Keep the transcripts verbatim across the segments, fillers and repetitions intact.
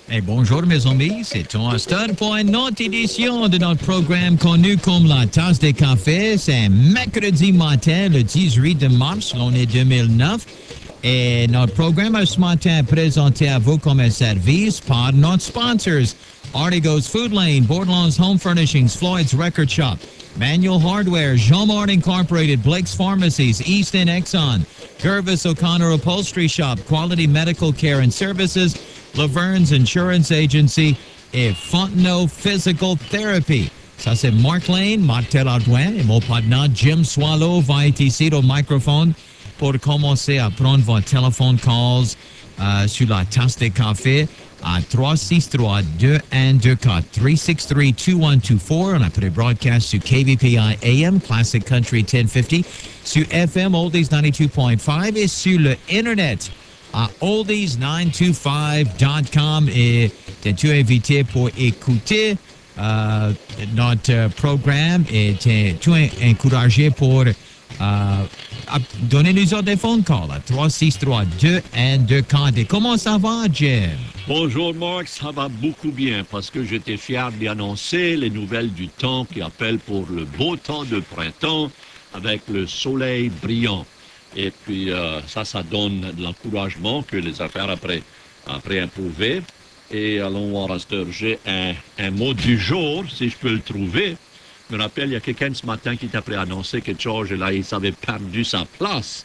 Hey, bonjour mes amis, c'est Tom Stud pour une autre édition de notre programme connu comme la tasse de café. C'est mercredi matin, le dix-huit mars, l'année deux mille neuf. Et notre programme ce matin est présenté à vous comme un service par notre sponsors. Artigos Food Lane, Bordelons Home Furnishings, Floyd's Record Shop, Manual Hardware, Jean-Mart Incorporated, Blake's Pharmacies, Easton Exxon, Gervis O'Connor Upholstery Shop, Quality Medical Care and Services, Laverne's Insurance Agency et Fontenot Physical Therapy. Ça, c'est Mark Lane, Marc Telardouin et mon partenaire Jim Swallow va être ici au microphone pour commencer à prendre vos téléphone calls euh, sur la tasse de café à trois six trois, deux un deux quatre, trois six trois, deux un deux quatre. On a pris broadcast sur K V P I A M, Classic Country dix cinquante, sur F M Oldies ninety-two point five et sur le Internet à oldies nine two five dot com. Et t'es-tu invité pour écouter euh, notre programme et t'es-tu encouragé pour euh, donner-nous autres des phone calls à trois six trois, deux un deux quatre. Et comment ça va, Jim? Bonjour, Marc. Ça va beaucoup bien parce que j'étais fier d'y annoncer les nouvelles du temps qui appellent pour le beau temps de printemps avec le soleil brillant. Et puis, euh, ça, ça donne de l'encouragement que les affaires après, après improuver. Et allons voir à cette heure, j'ai un, un mot du jour, si je peux le trouver. Je me rappelle, il y a quelqu'un ce matin qui t'a annoncé que George, là, il avait perdu sa place.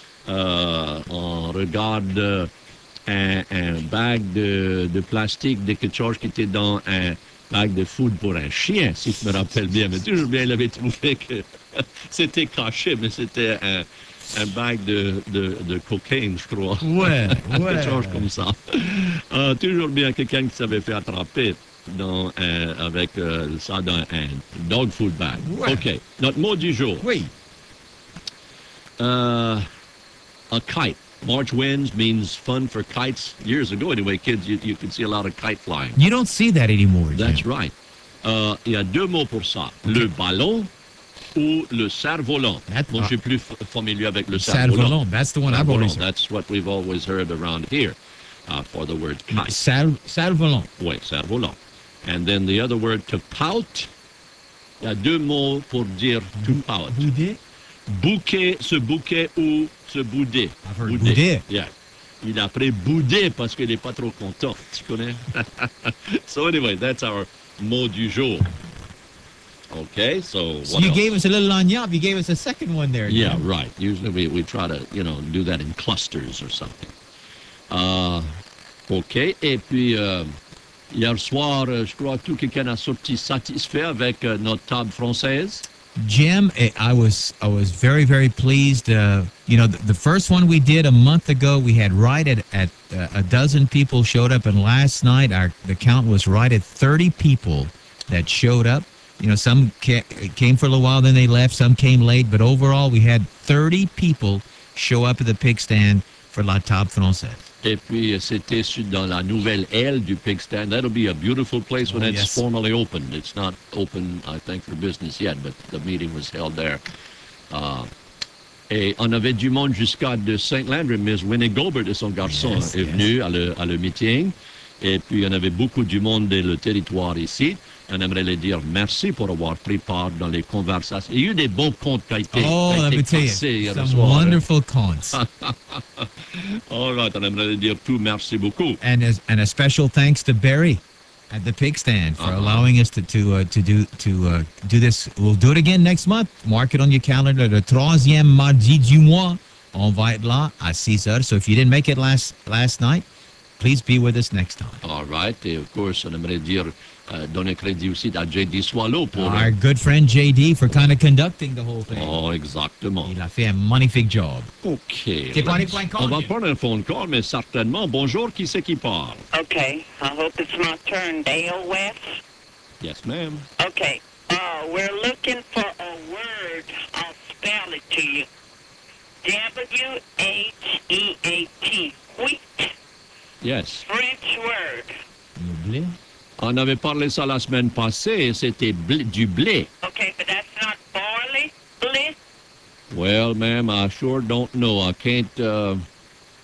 Euh, on regarde un, un bag de, de plastique de quelque chose qui était dans un bag de food pour un chien, si je me rappelle bien. Mais toujours bien, il avait trouvé que c'était caché, mais c'était un, un bag de, de, de cocaine, je crois. Ouais, ouais. Quelque chose comme ça. Euh, toujours bien quelqu'un qui s'avait fait attraper dans un, avec euh, ça dans un dog food bag. Ouais. OK. Notre mot du jour. Oui. Uh, a kite. March winds means fun for kites. Years ago, anyway, kids, you, you could see a lot of kite flying. You don't see that anymore, Jim. That's right. Uh, il y a deux mots pour ça. Okay. Le ballon ou le cerf-volant. That, Moi, uh, je suis plus f- familier avec le cerf-volant. Cerf-volant. That's the one I've always heard. That's what we've always heard around here uh, for the word kite. Cerf- cerf-volant. Oui, cerf-volant. And then the other word, to pout. Il y a deux mots pour dire to pout. Boudet? Bouquet, se bouquet ou se bouder. I've heard bouder. Yeah. Il a pris bouder parce qu'il n'est pas trop content. Tu connais? So anyway, that's our mot du jour. Okay, so what So you else? gave us a little lagniappe. You gave us a second one there. Yeah, Jim. right. Usually we, we try to, you know, do that in clusters or something. Uh, OK. Et puis, uh, hier soir, uh, je crois que tout quelqu'un a sorti satisfait avec uh, notre table française. Jim, I was I was very very pleased. Uh, you know, the, the first one we did a month ago, we had right at at uh, a dozen people showed up, and last night our the count was right at thirty people that showed up. You know, some ca- came for a little while, then they left. Some came late, but overall, we had thirty people show up at the pig stand for La Table Française. Et puis, c'était dans la nouvelle aile du pig stand. That'll be a beautiful place when Oh, it's yes. formally opened. It's not open, I think, for business yet, but the meeting was held there. Uh, et on avait du monde jusqu'à de Saint-Landry. Miss Winnie Gobert et son garçon Yes, est yes. venu à le, à le meeting. Et puis, on avait beaucoup du monde de le territoire ici. On aimerait les dire merci pour avoir pris part dans les conversations. Il y a eu des bons comptes qui ont été, Oh, qui ont let été me tell passés you, hier some soir. wonderful cons. All right, on aimerait les dire tout merci beaucoup. and as, and a special thanks to Barry at the pig stand for Uh-huh. allowing us to to uh, to do to uh, do this. We'll do it again next month. Mark it on your calendar. Le troisième mardi du mois, on va être là à six heures. So if you didn't make it last last night, please be with us next time. All right. Et of course, on aimerait dire, euh, donner crédit aussi à J D Swallow pour... Our good friend J D for kind of conducting the whole thing. Oh, exactement. Il a fait un magnifique job. OK. T'es pas allé pour un call, On va Jim? prendre un phone call, mais certainement. Bonjour, qui c'est qui parle? Okay, I hope it's my turn. Dale West? Yes, ma'am. Okay, uh, we're looking for a word. I'll spell it to you. W H E A T. Wheat. Yes. French word. Le blé? On avait parlé ça la semaine passée, c'était blé- du blé. Okay, but that's not barley. Blé. Well, ma'am, I sure don't know. I can't... Uh,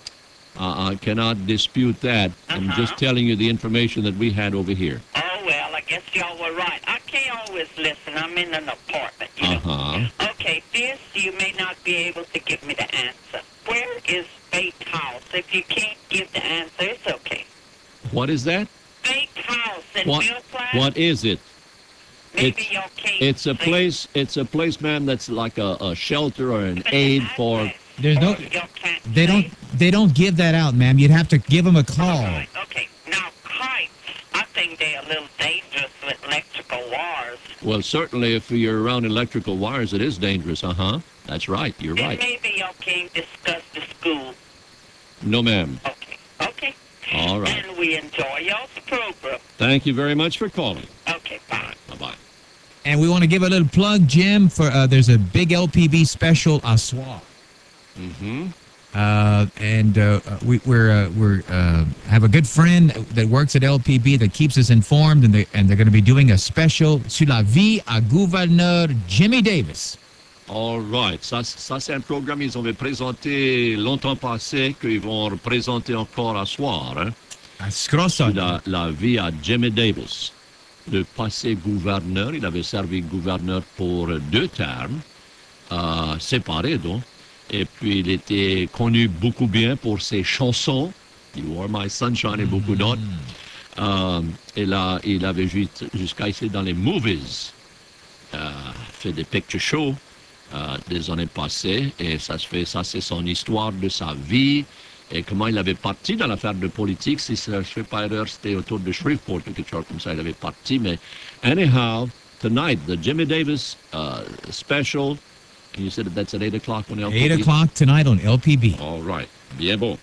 Uh, I cannot dispute that. I'm Uh-huh. just telling you the information that we had over here. Oh, well, I guess y'all were right. I can't always listen. I'm in an apartment, you know. Uh-huh. Okay, this you may not be able to give me the answer. Where is Bait House? If you can't give the answer, it's okay. What is that? Bait House in What? Mill Plaza? What is it? Maybe it's- y'all can't It's a say. place. It's a place, ma'am. That's like a, a shelter or an But the aid for. address, There's no- y'all can't They say. don't they don't give that out, ma'am. You'd have to give them a call. Right, okay. Now, kites, I think they're a little dangerous with electrical wires. Well, certainly, if you're around electrical wires, it is dangerous. Uh huh. That's right. You're Then right. maybe y'all can't discuss the school. No, ma'am. Okay, okay. All right. And we enjoy y'all's program. Thank you very much for calling. Okay, bye. Bye bye. And we want to give a little plug, Jim, for uh, there's a big L P B special à soir. Mm-hmm. Uh, and uh, we, we're uh, we're uh, have a good friend that works at L P B that keeps us informed, and they and they're going to be doing a special sur la vie à gouverneur Jimmy Davis. All right. Ça, ça c'est un programme qu'ils avaient présenté longtemps passé, qu'ils vont représenter encore à soir. Hein? À Scrossot. La, la vie à Jimmy Davis. Le passé gouverneur, il avait servi gouverneur pour deux termes, euh, séparés donc. Et puis il était connu beaucoup bien pour ses chansons, You Are My Sunshine et beaucoup d'autres. Euh, et là, il avait juste, jusqu'à ici dans les movies, euh, fait des picture shows euh, des années passées. Et ça se fait, ça c'est son histoire de sa vie. Et comment il avait parti dans l'affaire de politique, si je ne fais pas erreur, c'était autour de Shreveport, quelque chose comme ça, il avait parti. Mais anyhow, tonight, the Jimmy Davis uh, special, and you said that that's at eight o'clock on L P B? eight o'clock tonight on L P B. All right. Bien bon.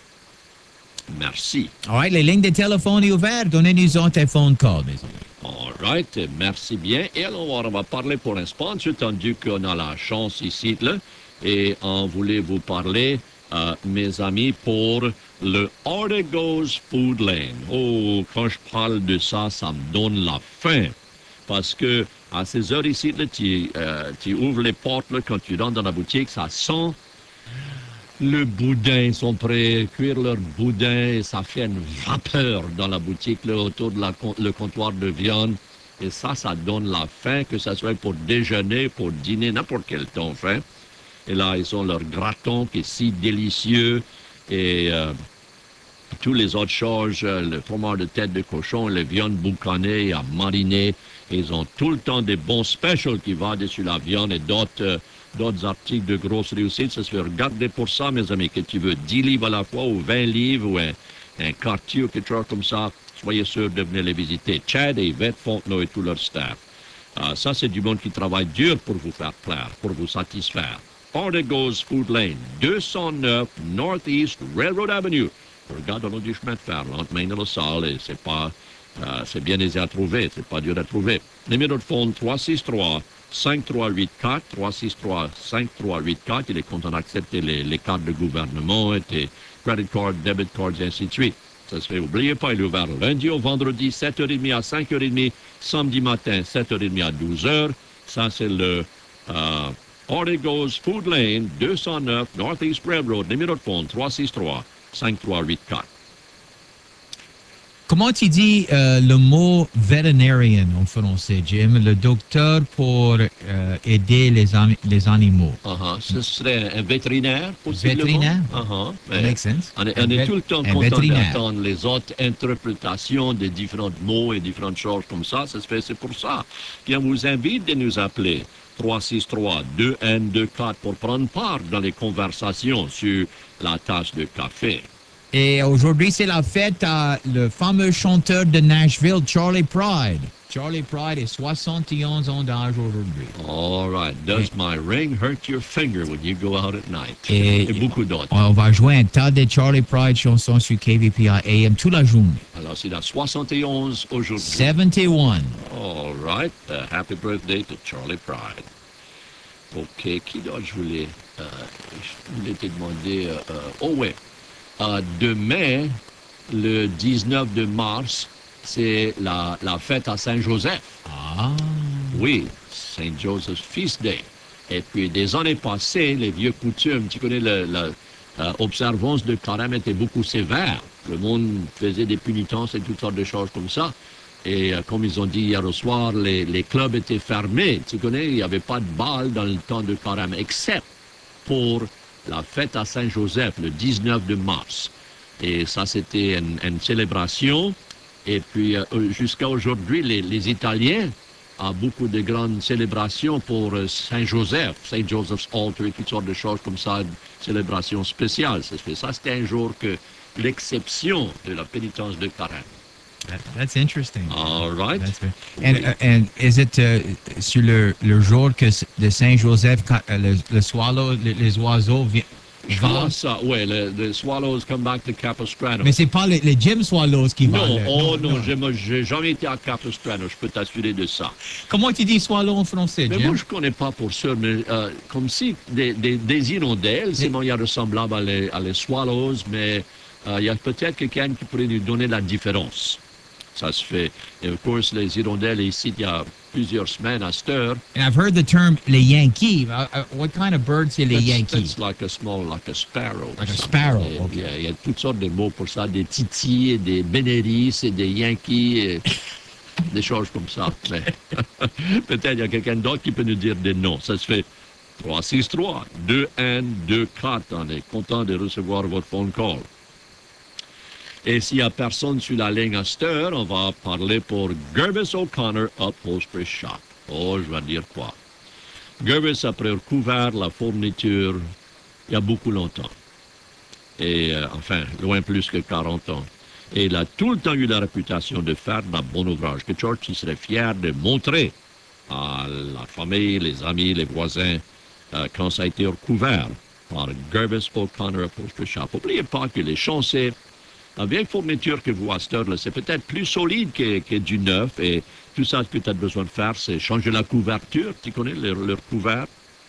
Merci. All right, les lignes de téléphone sont ouvertes. Donnez-nous un phone call, mes amis. All right. Merci bien. Et alors, on va parler pour l'instant, entendu qu'on a la chance ici, là, et on voulait vous parler, euh, mes amis, pour le Ardego's Food Lane. Oh, quand je parle de ça, ça me donne la faim. Parce que à ces heures ici, là, tu, euh, tu ouvres les portes, là, quand tu rentres dans la boutique, ça sent le boudin. Ils sont prêts à cuire leur boudin et ça fait une vapeur dans la boutique, là, autour de la, le comptoir de viande. Et ça, ça donne la faim, que ce soit pour déjeuner, pour dîner, n'importe quel temps faim. Et là, ils ont leur graton qui est si délicieux. Et euh, tous les autres choses, le fromage de tête de cochon, les viandes boucanées à mariner. Ils ont tout le temps des bons specials qui vont dessus la viande et d'autres euh, d'autres articles de grosse réussite. Ça se fait regarder pour ça, mes amis, que tu veux dix livres à la fois ou vingt livres ou un, un quartier ou quelque chose comme ça. Soyez sûr de venir les visiter. Chad et Yvette Fontenot et tout leur staff. Euh, ça, c'est du monde qui travaille dur pour vous faire plaire, pour vous satisfaire. Ardego's Food Lane, deux cent neuf Northeast Railroad Avenue. Regarde dans du chemin de fer, entre Maine et la salle, et c'est pas, euh, c'est bien aisé à trouver, c'est pas dur à trouver. Numéro de phone trois six trois, cinq trois huit quatre, trois six trois, cinq trois huit quatre. Il est content d'accepter les, les cartes de gouvernement, et les credit cards, debit cards, et ainsi de suite. Ça se fait, n'oubliez pas, il est ouvert lundi au vendredi, sept heures trente à cinq heures trente, samedi matin, sept heures trente à douze heures. Ça, c'est le euh, Ardego's Food Lane, deux cent neuf Northeast Railroad, numéro de phone trois six trois, cinq trois huit quatre. Comment tu dis euh, le mot veterinarian en français, Jim? Le docteur pour euh, aider les, am- les animaux. Uh-huh. Ce serait un vétérinaire, possiblement. Vétérinaire? Uh-huh. That makes sense. On est, Un on est vet- tout le temps un content vétérinaire. d'attendre les autres interprétations des différents mots et différentes choses comme ça. Ça se fait, c'est pour ça qu'on vous invite de nous appeler trois six trois, deux un deux quatre pour prendre part dans les conversations sur la tasse de café. Et aujourd'hui, c'est la fête à le fameux chanteur de Nashville, Charlie Pride. Charlie Pride est soixante et onze ans d'âge aujourd'hui. All right. Does my ring hurt your finger when you go out at night? Et- Et beaucoup d'autres. On va jouer un tas de Charlie Pride chansons sur K V P I A M toute la journée. Alors, c'est la soixante et onze aujourd'hui. soixante et un. All right. Uh, happy birthday to Charlie Pride. OK. Qui d'autre je voulais, euh, je voulais te demander? Euh, euh, oh, ouais. Euh, demain, le dix-neuf de mars, c'est la, la fête à Saint-Joseph. Ah. Oui, Saint Joseph's Feast Day. Et puis, des années passées, les vieux coutumes, tu connais le, le, euh, observance de carême était beaucoup sévère. Le monde faisait des pénitences et toutes sortes de choses comme ça. Et euh, comme ils ont dit hier au soir, les, les clubs étaient fermés. Tu connais, il n'y avait pas de bal dans le temps de carême, except pour la fête à Saint-Joseph, le dix-neuf de mars. Et ça, c'était une, une célébration. Et puis, euh, jusqu'à aujourd'hui, les, les Italiens ont beaucoup de grandes célébrations pour euh, Saint-Joseph, Saint Joseph's Altar et toutes sortes de choses comme ça, une célébration spéciale. Ça, ça c'était un jour que l'exception de la pénitence de carême. That, that's interesting. All right. That's very, and, uh, and is it uh, sur le, le jour que de Saint-Joseph, quand, uh, le, le swallow, les, les oiseaux vi- Je vois ça, oui, le, the swallows come back to Capistrano. Mais c'est pas les, les Jim Swallows qui non, vont. oh non, non, non. je n'ai jamais été à Capistrano, je peux t'assurer de ça. Comment tu dis swallow en français, Mais Jim? moi, je ne connais pas pour sûr, mais euh, comme si des, des, des hirondelles, c'est bon, il y a ressemblable à les, à les swallows, mais euh, il y a peut-être quelqu'un qui pourrait nous donner la différence. Ça se fait. Et of course, les hirondelles ici, il y a plusieurs semaines à cette heure. And I've heard the term les Yankees. Uh, uh, what kind of birds c'est les That's, Yankees? that's like a small, like a sparrow. Like a sparrow, Et, okay. il, y a, il y a toutes sortes de mots pour ça, des titis, et des bénéris, et des Yankees, et des choses comme ça. Mais peut-être il y a quelqu'un d'autre qui peut nous dire des noms. Ça se fait trois six trois, deux un deux quatre. On est content de recevoir votre phone call. Et s'il n'y a personne sur la ligne à cette heure, on va parler pour Gervis O'Connor Upholstery Shop. Oh, je vais dire quoi. Gervis a recouvert la fourniture il y a beaucoup longtemps. Et euh, enfin, loin plus que quarante ans. Et il a tout le temps eu la réputation de faire de bon ouvrage. Que George il serait fier de montrer à la famille, les amis, les voisins, euh, quand ça a été recouvert par Gervis O'Connor Upholstery Shop. N'oubliez pas que les chancets, la vieille fourniture que vous voyez à cette heure-là, c'est peut-être plus solide que, que du neuf. Et tout ça que tu as besoin de faire, c'est changer la couverture. Tu connais leur, leur couvert.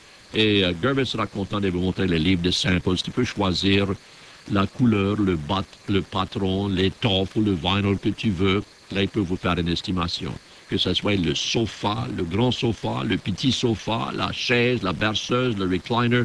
Et euh, Gervis sera content de vous montrer les livres de samples. Tu peux choisir la couleur, le, bat, le patron, l'étoffe ou le vinyl que tu veux. Là, il peut vous faire une estimation. Que ce soit le sofa, le grand sofa, le petit sofa, la chaise, la berceuse, le recliner.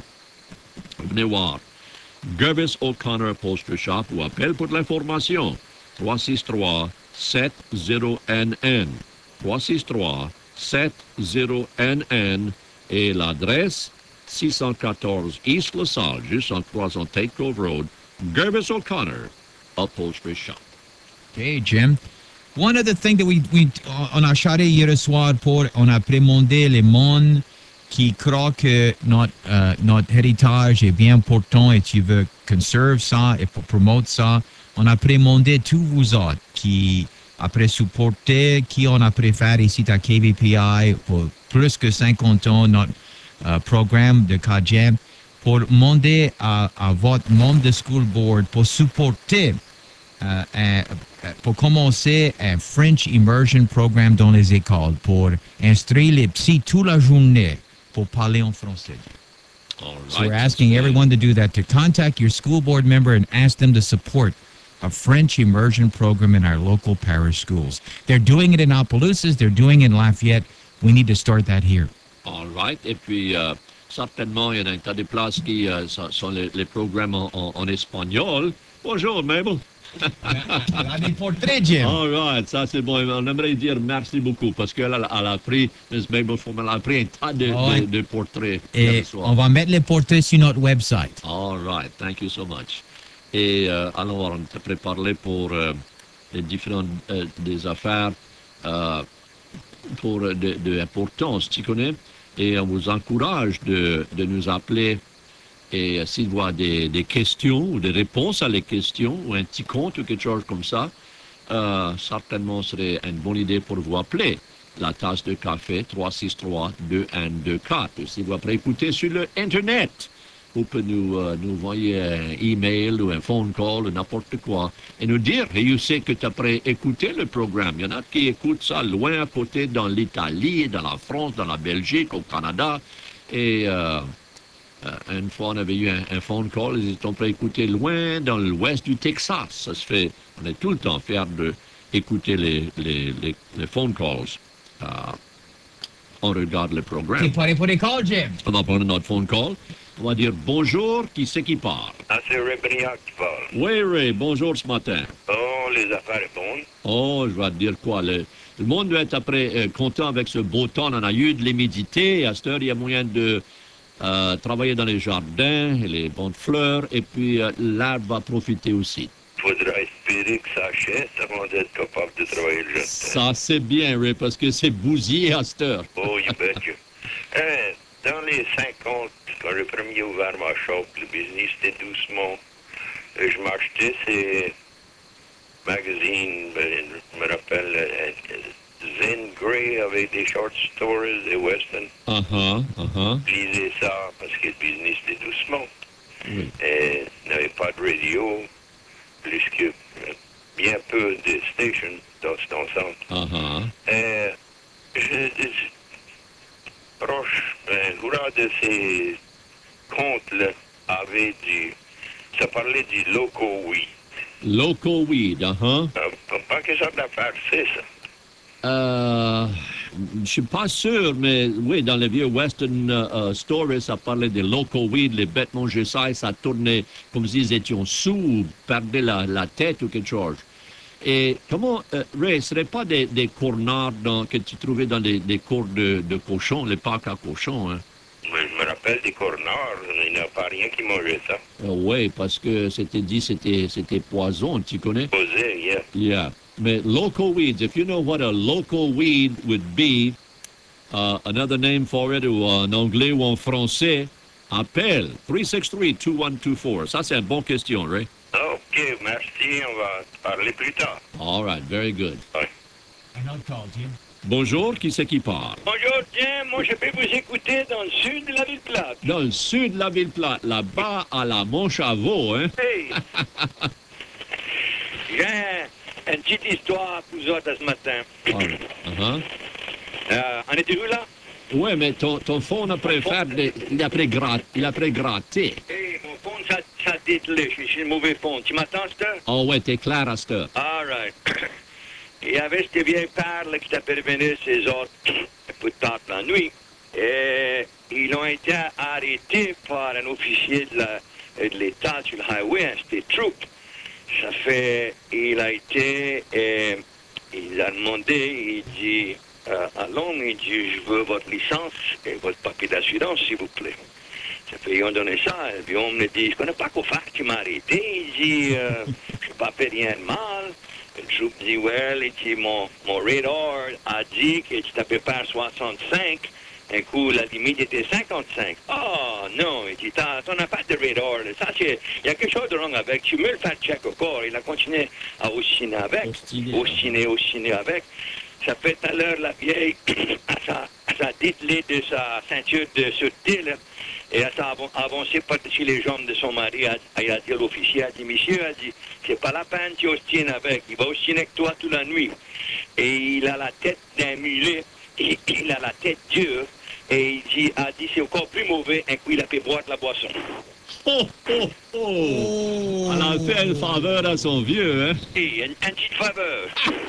Venez voir. Gervis O'Connor Upholstery Shop ou appelle pour l'information. trois six trois sept zéro N N. trois six trois sept zéro N N. Et l'adresse six cent quatorze East LaSalle, juste en croisant Tate Cove Road. Gervis O'Connor Upholstery Shop. Okay, Jim. One other thing that we, we on a charré hier soir pour, on a prémondé les mondes qui croient que notre, euh, notre héritage est bien important et tu veux conserver ça et pour promouvoir ça. On a prémondé tous vous autres qui, après supporter, qui on a préféré ici à K V P I pour plus que cinquante ans, notre euh, programme de K J M, pour demander à, à votre membre de school board pour supporter, euh, un, pour commencer un French Immersion Programme dans les écoles, pour instruire les psys toute la journée pour parler en français. All right. So we're asking everyone to do that, to contact your school board member and ask them to support a French immersion program in our local parish schools. They're doing it in Opelousas, they're doing it in Lafayette. We need to start that here. All right. Et puis, euh, certainement, il y a un tas de places qui euh, sont les, les programmes en, en, en espagnol. Bonjour, Mabel. Des portraits, Jim. All right, ça c'est bon. On aimerait dire merci beaucoup parce qu'elle a, elle a pris, Miss Mabel Foreman a pris un tas de, Oh, de, de portraits. Et on va mettre les portraits sur notre website. All right, thank you so much. Et euh, alors, on t'a préparé pour euh, les différentes euh, des affaires euh, pour de, de importance, tu connais. Et on vous encourage de, de nous appeler. Et euh, s'il y a des, des questions ou des réponses à les questions ou un petit compte ou quelque chose comme ça, euh, certainement ce serait une bonne idée pour vous appeler. La tasse de café trois six trois deux un deux quatre. Si vous après écouter sur le Internet, vous pouvez nous, euh, nous envoyer un email ou un phone call ou n'importe quoi et nous dire, et you sais que tu as après écouté le programme. Il y en a qui écoutent ça loin à côté dans l'Italie, dans la France, dans la Belgique, au Canada. Et euh, euh, une fois, on avait eu un, un phone call, ils étaient prêts à écouter loin dans l'ouest du Texas. Ça se fait, on est tout le temps fiers d'écouter les, les, les, les phone calls. Uh, on regarde le programme. T'es paré pour les calls, Jim? On va prendre notre phone call. On va dire bonjour, qui c'est qui parle? Ah, c'est Ray Briand qui parle. Oui, Ray, bonjour ce matin. Oh, les affaires sont bonnes. Oh, je vais te dire quoi, le, le monde doit être après euh, content avec ce beau temps. On en a eu de l'humidité. À cette heure, il y a moyen de euh, travailler dans les jardins, et les bonnes fleurs, et puis euh, l'arbre va profiter aussi. Il faudra espérer que ça achète avant d'être capable de travailler le jardin. Ça, c'est bien, Ray, parce que c'est bousillé à cette heure. Oh, you betcha. Hein, dans les cinquante, quand le premier ouvert ma shop, le business était doucement. Et je m'achetais ces magazines, ben, je me rappelle, euh, Zen Grey avec des short stories, des westerns. Ah ah, ah ah. Je lisais ça parce que le business était doucement. Oui. Et il n'y avait pas de radio, plus que euh, bien peu de stations dans cet ensemble. Ah ah. Et je, je, proche, ben, courant de ces comptes-là avait du, ça parlait du local weed. Local weed, ah ah. Euh, pas que ça d'affaires, c'est ça. Euh, je suis pas sûr, mais oui, dans les vieux western uh, stories, ça parlait des local weed, les bêtes mangeaient ça et ça tournait comme s'ils étaient sous ou perdaient la, la tête ou quelque chose. Et comment, euh, Ray, ce ne serait pas des, des cornards dans, que tu trouvais dans des, des cours de, de cochons, les parcs à cochons, hein? Mais je me rappelle des cornards, il n'y a pas rien qui mangeait ça. Euh, oui, parce que c'était dit c'était c'était poison, tu connais? Posé, yeah. Yeah. Mais local weeds, if you know what a local weed would be, uh, another name for it, ou en anglais ou en français, appelle three six three, two one two four. Ça, c'est une bonne question, Ray. OK, merci, on va parler plus tard. All right, very good. Ouais. Bonjour, qui c'est qui parle? Bonjour, tiens, moi je peux vous écouter dans le sud de la ville plate. Dans le sud de la ville plate, là-bas à la Montchavaux, hein? Hey! J'ai une petite histoire pour vous autres ce matin. Ah, uh-huh. Euh, on était où là? Oui, mais ton, ton phone après faire des, il a après grat, il a après gratté. Hey, mon phone, ça, ça dételé, je suis le mauvais phone. Tu m'attends, cette heure? Oh ouais, t'es clair à cette heure. All right. Il y avait cette vieille père là, qui t'a prévenu ses autres un peu tard la nuit. Et ils ont été arrêtés par un officier de la- de l'État sur le highway, un state troop. Ça fait, il a été, et il a demandé, il dit, euh, à l'homme, il dit, je veux votre licence et votre papier d'assurance, s'il vous plaît. Ça fait, ils ont donné ça, et puis on me dit, je connais pas quoi faire, tu m'as arrêté. Il dit, euh, je n'ai pas fait rien de mal. Le troop dit, well, il dit, mon, mon radar a dit que tu t'appelles pas soixante-cinq. Un coup, la limite était cinquante-cinq. Oh, non, il dit, t'as t'en as pas de radar. Là. Ça, c'est, il y a quelque chose de wrong avec. Tu me le fais check au corps. Il a continué à ostiner avec. Ostiner. Ostiner, ostiner avec. Ça fait tout à l'heure, la vieille, à sa, à sa dételée de sa ceinture de sûreté, là, et elle s'est avan- avancée par-dessus les jambes de son mari. Elle, elle a dit à l'officier, elle a dit, monsieur, elle a dit, c'est pas la peine que tu ostines avec. Il va ostiner avec toi toute la nuit. Et il a la tête d'un mulet. Et il a la tête dure. Et il dit, a dit, c'est encore plus mauvais. Un coup, il a fait boire de la boisson. Oh, oh, oh! Elle a fait une faveur à son vieux, hein? Et une, une petite faveur.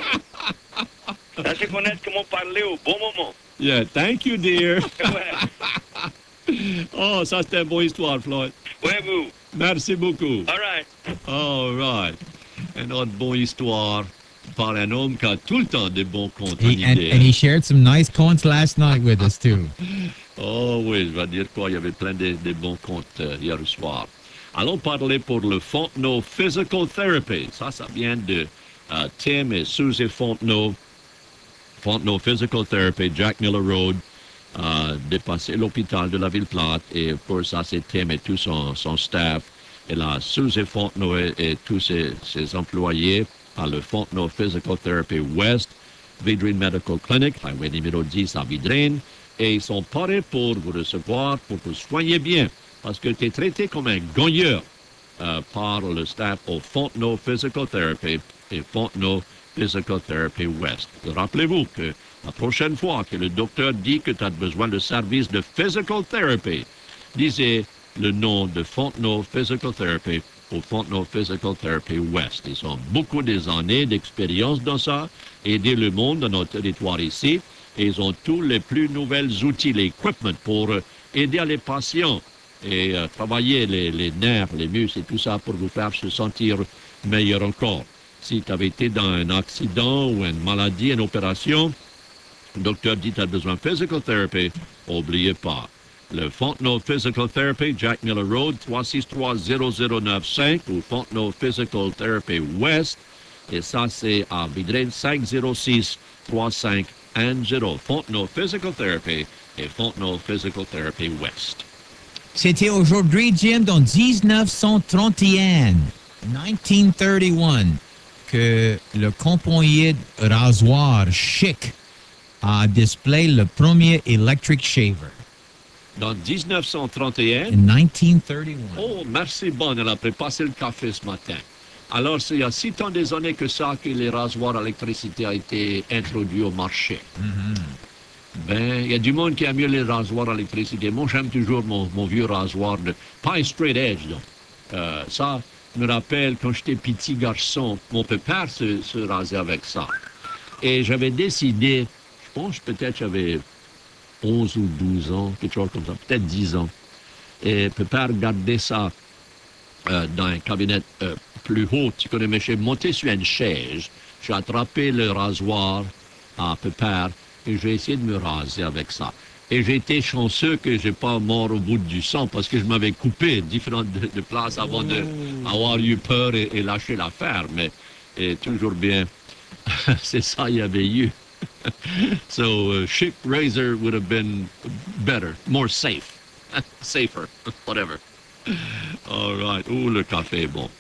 Ça, c'est connaître comment parler au bon moment. Yeah, thank you, dear. Ouais, Oh, ça, c'était une bonne histoire, Floyd. ouais vous. Merci beaucoup. All right. All right. Une autre bonne histoire par un homme qui a tout le temps des bons comptes en He, and, idée. and he shared some nice contes last night with us, too. Oh oui, je vais dire quoi, il y avait plein de, de bons comptes euh, hier soir. Allons parler pour le Fontenot Physical Therapy. Ça, ça vient de euh, Tim et Suzy Fontenot. Fontenot Physical Therapy, Jack Miller Road, euh, dépassé l'hôpital de la Ville-Plate. Et pour ça, c'est Tim et tout son, son staff. Et là, Suzy Fontenot et, et tous ses, ses employés par le Fontenot Physical Therapy West, Vidrine Medical Clinic, highway numéro dix à Vidrine. Et ils sont parés pour vous recevoir, pour vous soigner bien, parce que tu es traité comme un gagneur euh, par le staff au Fontenot Physical Therapy et Fontenot Physical Therapy West. Rappelez-vous que la prochaine fois que le docteur dit que tu as besoin de services de Physical Therapy, disez le nom de Fontenot Physical Therapy au Fontenot Physical Therapy West. Ils ont beaucoup des années d'expérience dans ça, aider le monde dans notre territoire ici. Et ils ont tous les plus nouvelles outils, l'équipement pour euh, aider les patients et euh, travailler les, les nerfs, les muscles et tout ça pour vous faire se sentir meilleur encore. Si tu avais été dans un accident ou une maladie, une opération, le docteur dit que tu as besoin de physical therapy, n'oubliez pas. Le Fontenot Physical Therapy, Jack Miller Road, trois six trois zéro zéro neuf cinq ou Fontenot Physical Therapy West. Et ça, c'est à Vidrine, cinq zéro six trois cinq un zéro. Fontenot Physical Therapy et Fontenot Physical Therapy West. C'était aujourd'hui, Jim, dans dix-neuf cent trente et un, dix-neuf cent trente et un, que le compagnie rasoir Schick a display le premier electric shaver. Dans dix-neuf cent trente et un? In nineteen thirty-one. Oh, merci, bonne, elle a prépassé le café ce matin. Alors, c'est il y a si tant des années que ça que les rasoirs à électricité ont été introduits au marché. Mm-hmm. Ben, il y a du monde qui aime mieux les rasoirs à électricité. Moi, j'aime toujours mon, mon vieux rasoir de... Pas un straight edge, donc. Euh, ça me rappelle, quand j'étais petit garçon, mon père se, se rasait avec ça. Et j'avais décidé, je pense peut-être j'avais onze ou douze ans, quelque chose comme ça, peut-être dix ans. Et papa gardait ça euh, dans un cabinet euh, plus haut. Tu connais, mais j'ai monté sur une chaise, j'ai attrapé le rasoir à papa et j'ai essayé de me raser avec ça. Et j'ai été chanceux que j'ai pas mort au bout du sang parce que je m'avais coupé différentes de, de places avant oh. d'avoir eu peur et, et lâcher l'affaire. Mais et toujours bien, c'est ça il y avait eu. So, uh, Schick razor would have been better, more safe, safer, whatever. All right. Oh, le café est bon.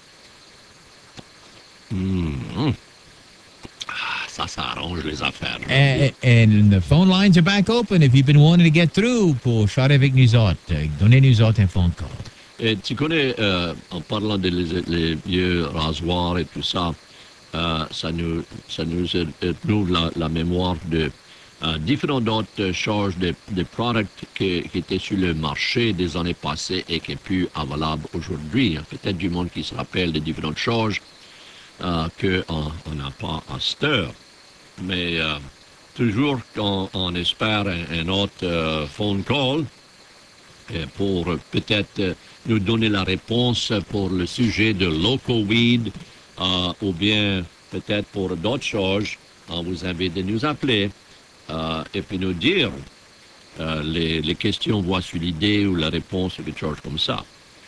Mm. Ah, ça, ça arrange les affaires. And, and the phone lines are back open if you've been wanting to get through pour charter avec nous autres. Donnez-nous autres un phone call. Et tu connais, euh, en parlant des les, les vieux rasoirs et tout ça, Euh, ça nous, ça nous trouve la, la mémoire de euh, différentes autres charges de, de produits qui, qui étaient sur le marché des années passées et qui sont plus valables aujourd'hui. Il y a peut-être du monde qui se rappelle de différentes charges euh, qu'on n'a pas à cette heure. Mais euh, toujours quand on espère un, un autre euh, phone call pour peut-être euh, nous donner la réponse pour le sujet de local weed, Euh, ou bien peut-être pour d'autres choses, on vous invite de nous appeler euh, et puis nous dire euh, les, les questions, voici l'idée ou la réponse ou quelque chose comme ça.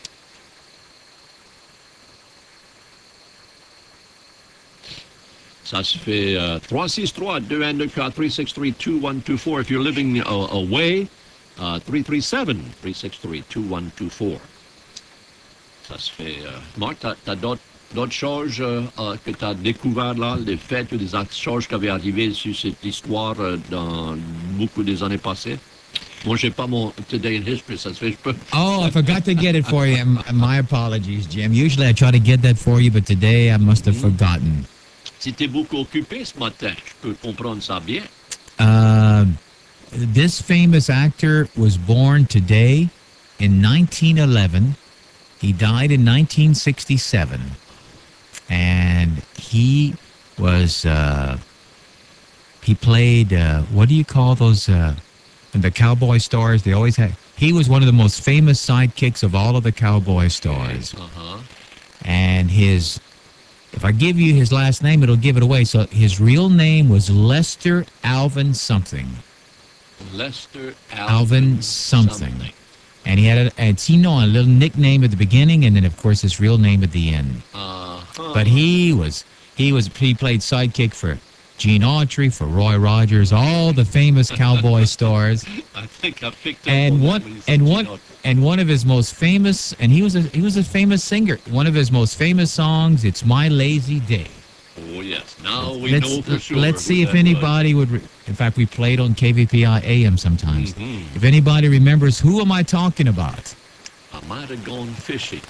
Ça se fait uh, trois six trois deux un deux quatre trois six trois deux un deux quatre. If you're living uh, away, uh, three three seven three six three two one two four. Ça se fait... Uh, Marc, t'as, t'as d'autres D'autres choses euh, euh, que tu as découvert là, des faits ou des choses qui avaient arrivé sur cette histoire euh, dans beaucoup des années passées? Moi, j'ai pas mon Today in History, ça se fait, je peux... Oh, I forgot to get it for you. My apologies, Jim. Usually I try to get that for you, but today I must have forgotten. Si tu es beaucoup occupé ce matin, je peux comprendre ça bien. Uh, this famous actor was born today in nineteen eleven. He died in nineteen sixty-seven. And he was, uh, he played, uh, what do you call those, uh, the cowboy stars? They always had, he was one of the most famous sidekicks of all of the cowboy stars. Uh-huh. And his, if I give you his last name, it'll give it away. So his real name was Lester Alvin something. Lester Alvin, Alvin something. something. And he had a, a Tino, a little nickname at the beginning, and then of course his real name at the end. Uh-huh. But he was, he was, he played sidekick for Gene Autry, for Roy Rogers, all the famous cowboy stars. I think I picked up And on one, that when and you one, said and one of his most famous, and he was a, he was a famous singer. One of his most famous songs, "It's My Lazy Day." Oh yes, now we let's, know for sure. Let's see who if that anybody would. Re- in fact, we played on K V P I A M sometimes. Mm-hmm. If anybody remembers, who am I talking about? I might have gone fishing.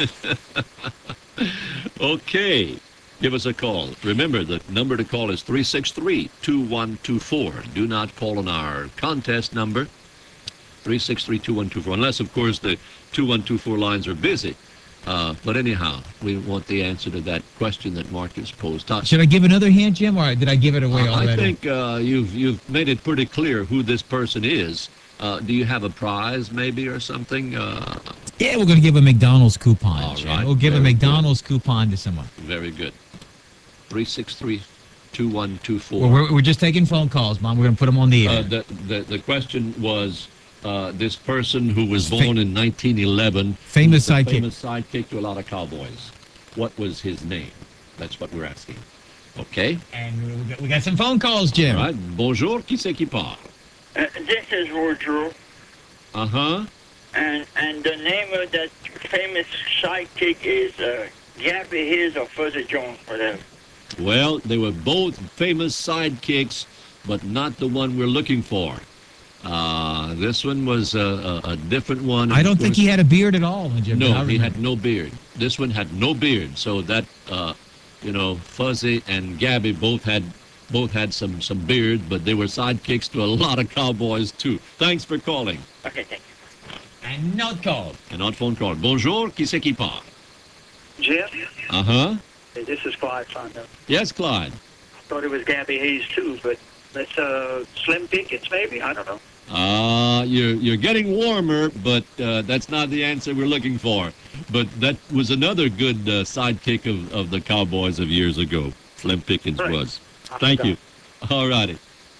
Okay, give us a call. Remember, the number to call is three six three two one two four. Do not call on our contest number, three six three two one two four, unless, of course, the two one two four lines are busy. Uh, but anyhow, we want the answer to that question that Marcus posed. Uh, Should I give another hint, Jim, or did I give it away I already? think uh, you've you've made it pretty clear who this person is. Uh, do you have a prize, maybe, or something? Uh, Yeah, we're going to give a McDonald's coupon. All Jim. right. We'll give a Very McDonald's coupon to someone. very good. three six three, two one two four. Well, we're, we're just taking phone calls, Mom. We're going to put them on the air. Uh, the, the, the question was, uh, this person who was Fa- born in nineteen eleven, Famous who was a sidekick. famous sidekick to a lot of cowboys. What was his name? That's what we're asking. Okay. And we got, we got some phone calls, Jim. All right. Bonjour, qui c'est qui parle? Uh, this is Woodrow, Uh-huh. and and the name of that famous sidekick is uh, Gabby Hayes or Fuzzy Jones, whatever. Well, they were both famous sidekicks, but not the one we're looking for. Uh, this one was a, a, a different one. I don't Of think course- he had a beard at all, Jim. but I No, he remember. had no beard. This one had no beard. So that, uh, you know, Fuzzy and Gabby both had both had some some beard, but they were sidekicks to a lot of cowboys too. Thanks for calling. Okay, thank you. And not called. And on phone call. Bonjour, qui c'est qui parle? Jeff, Uh huh. hey, this is Clyde Fondo. Yes, Clyde. I thought it was Gabby Hayes too, but that's uh, Slim Pickens maybe. I don't know. Uh, you're you're getting warmer, but uh, that's not the answer we're looking for. But that was another good uh, sidekick of, of the Cowboys of years ago. Slim Pickens Right. was. I Thank forgot. you. All righty.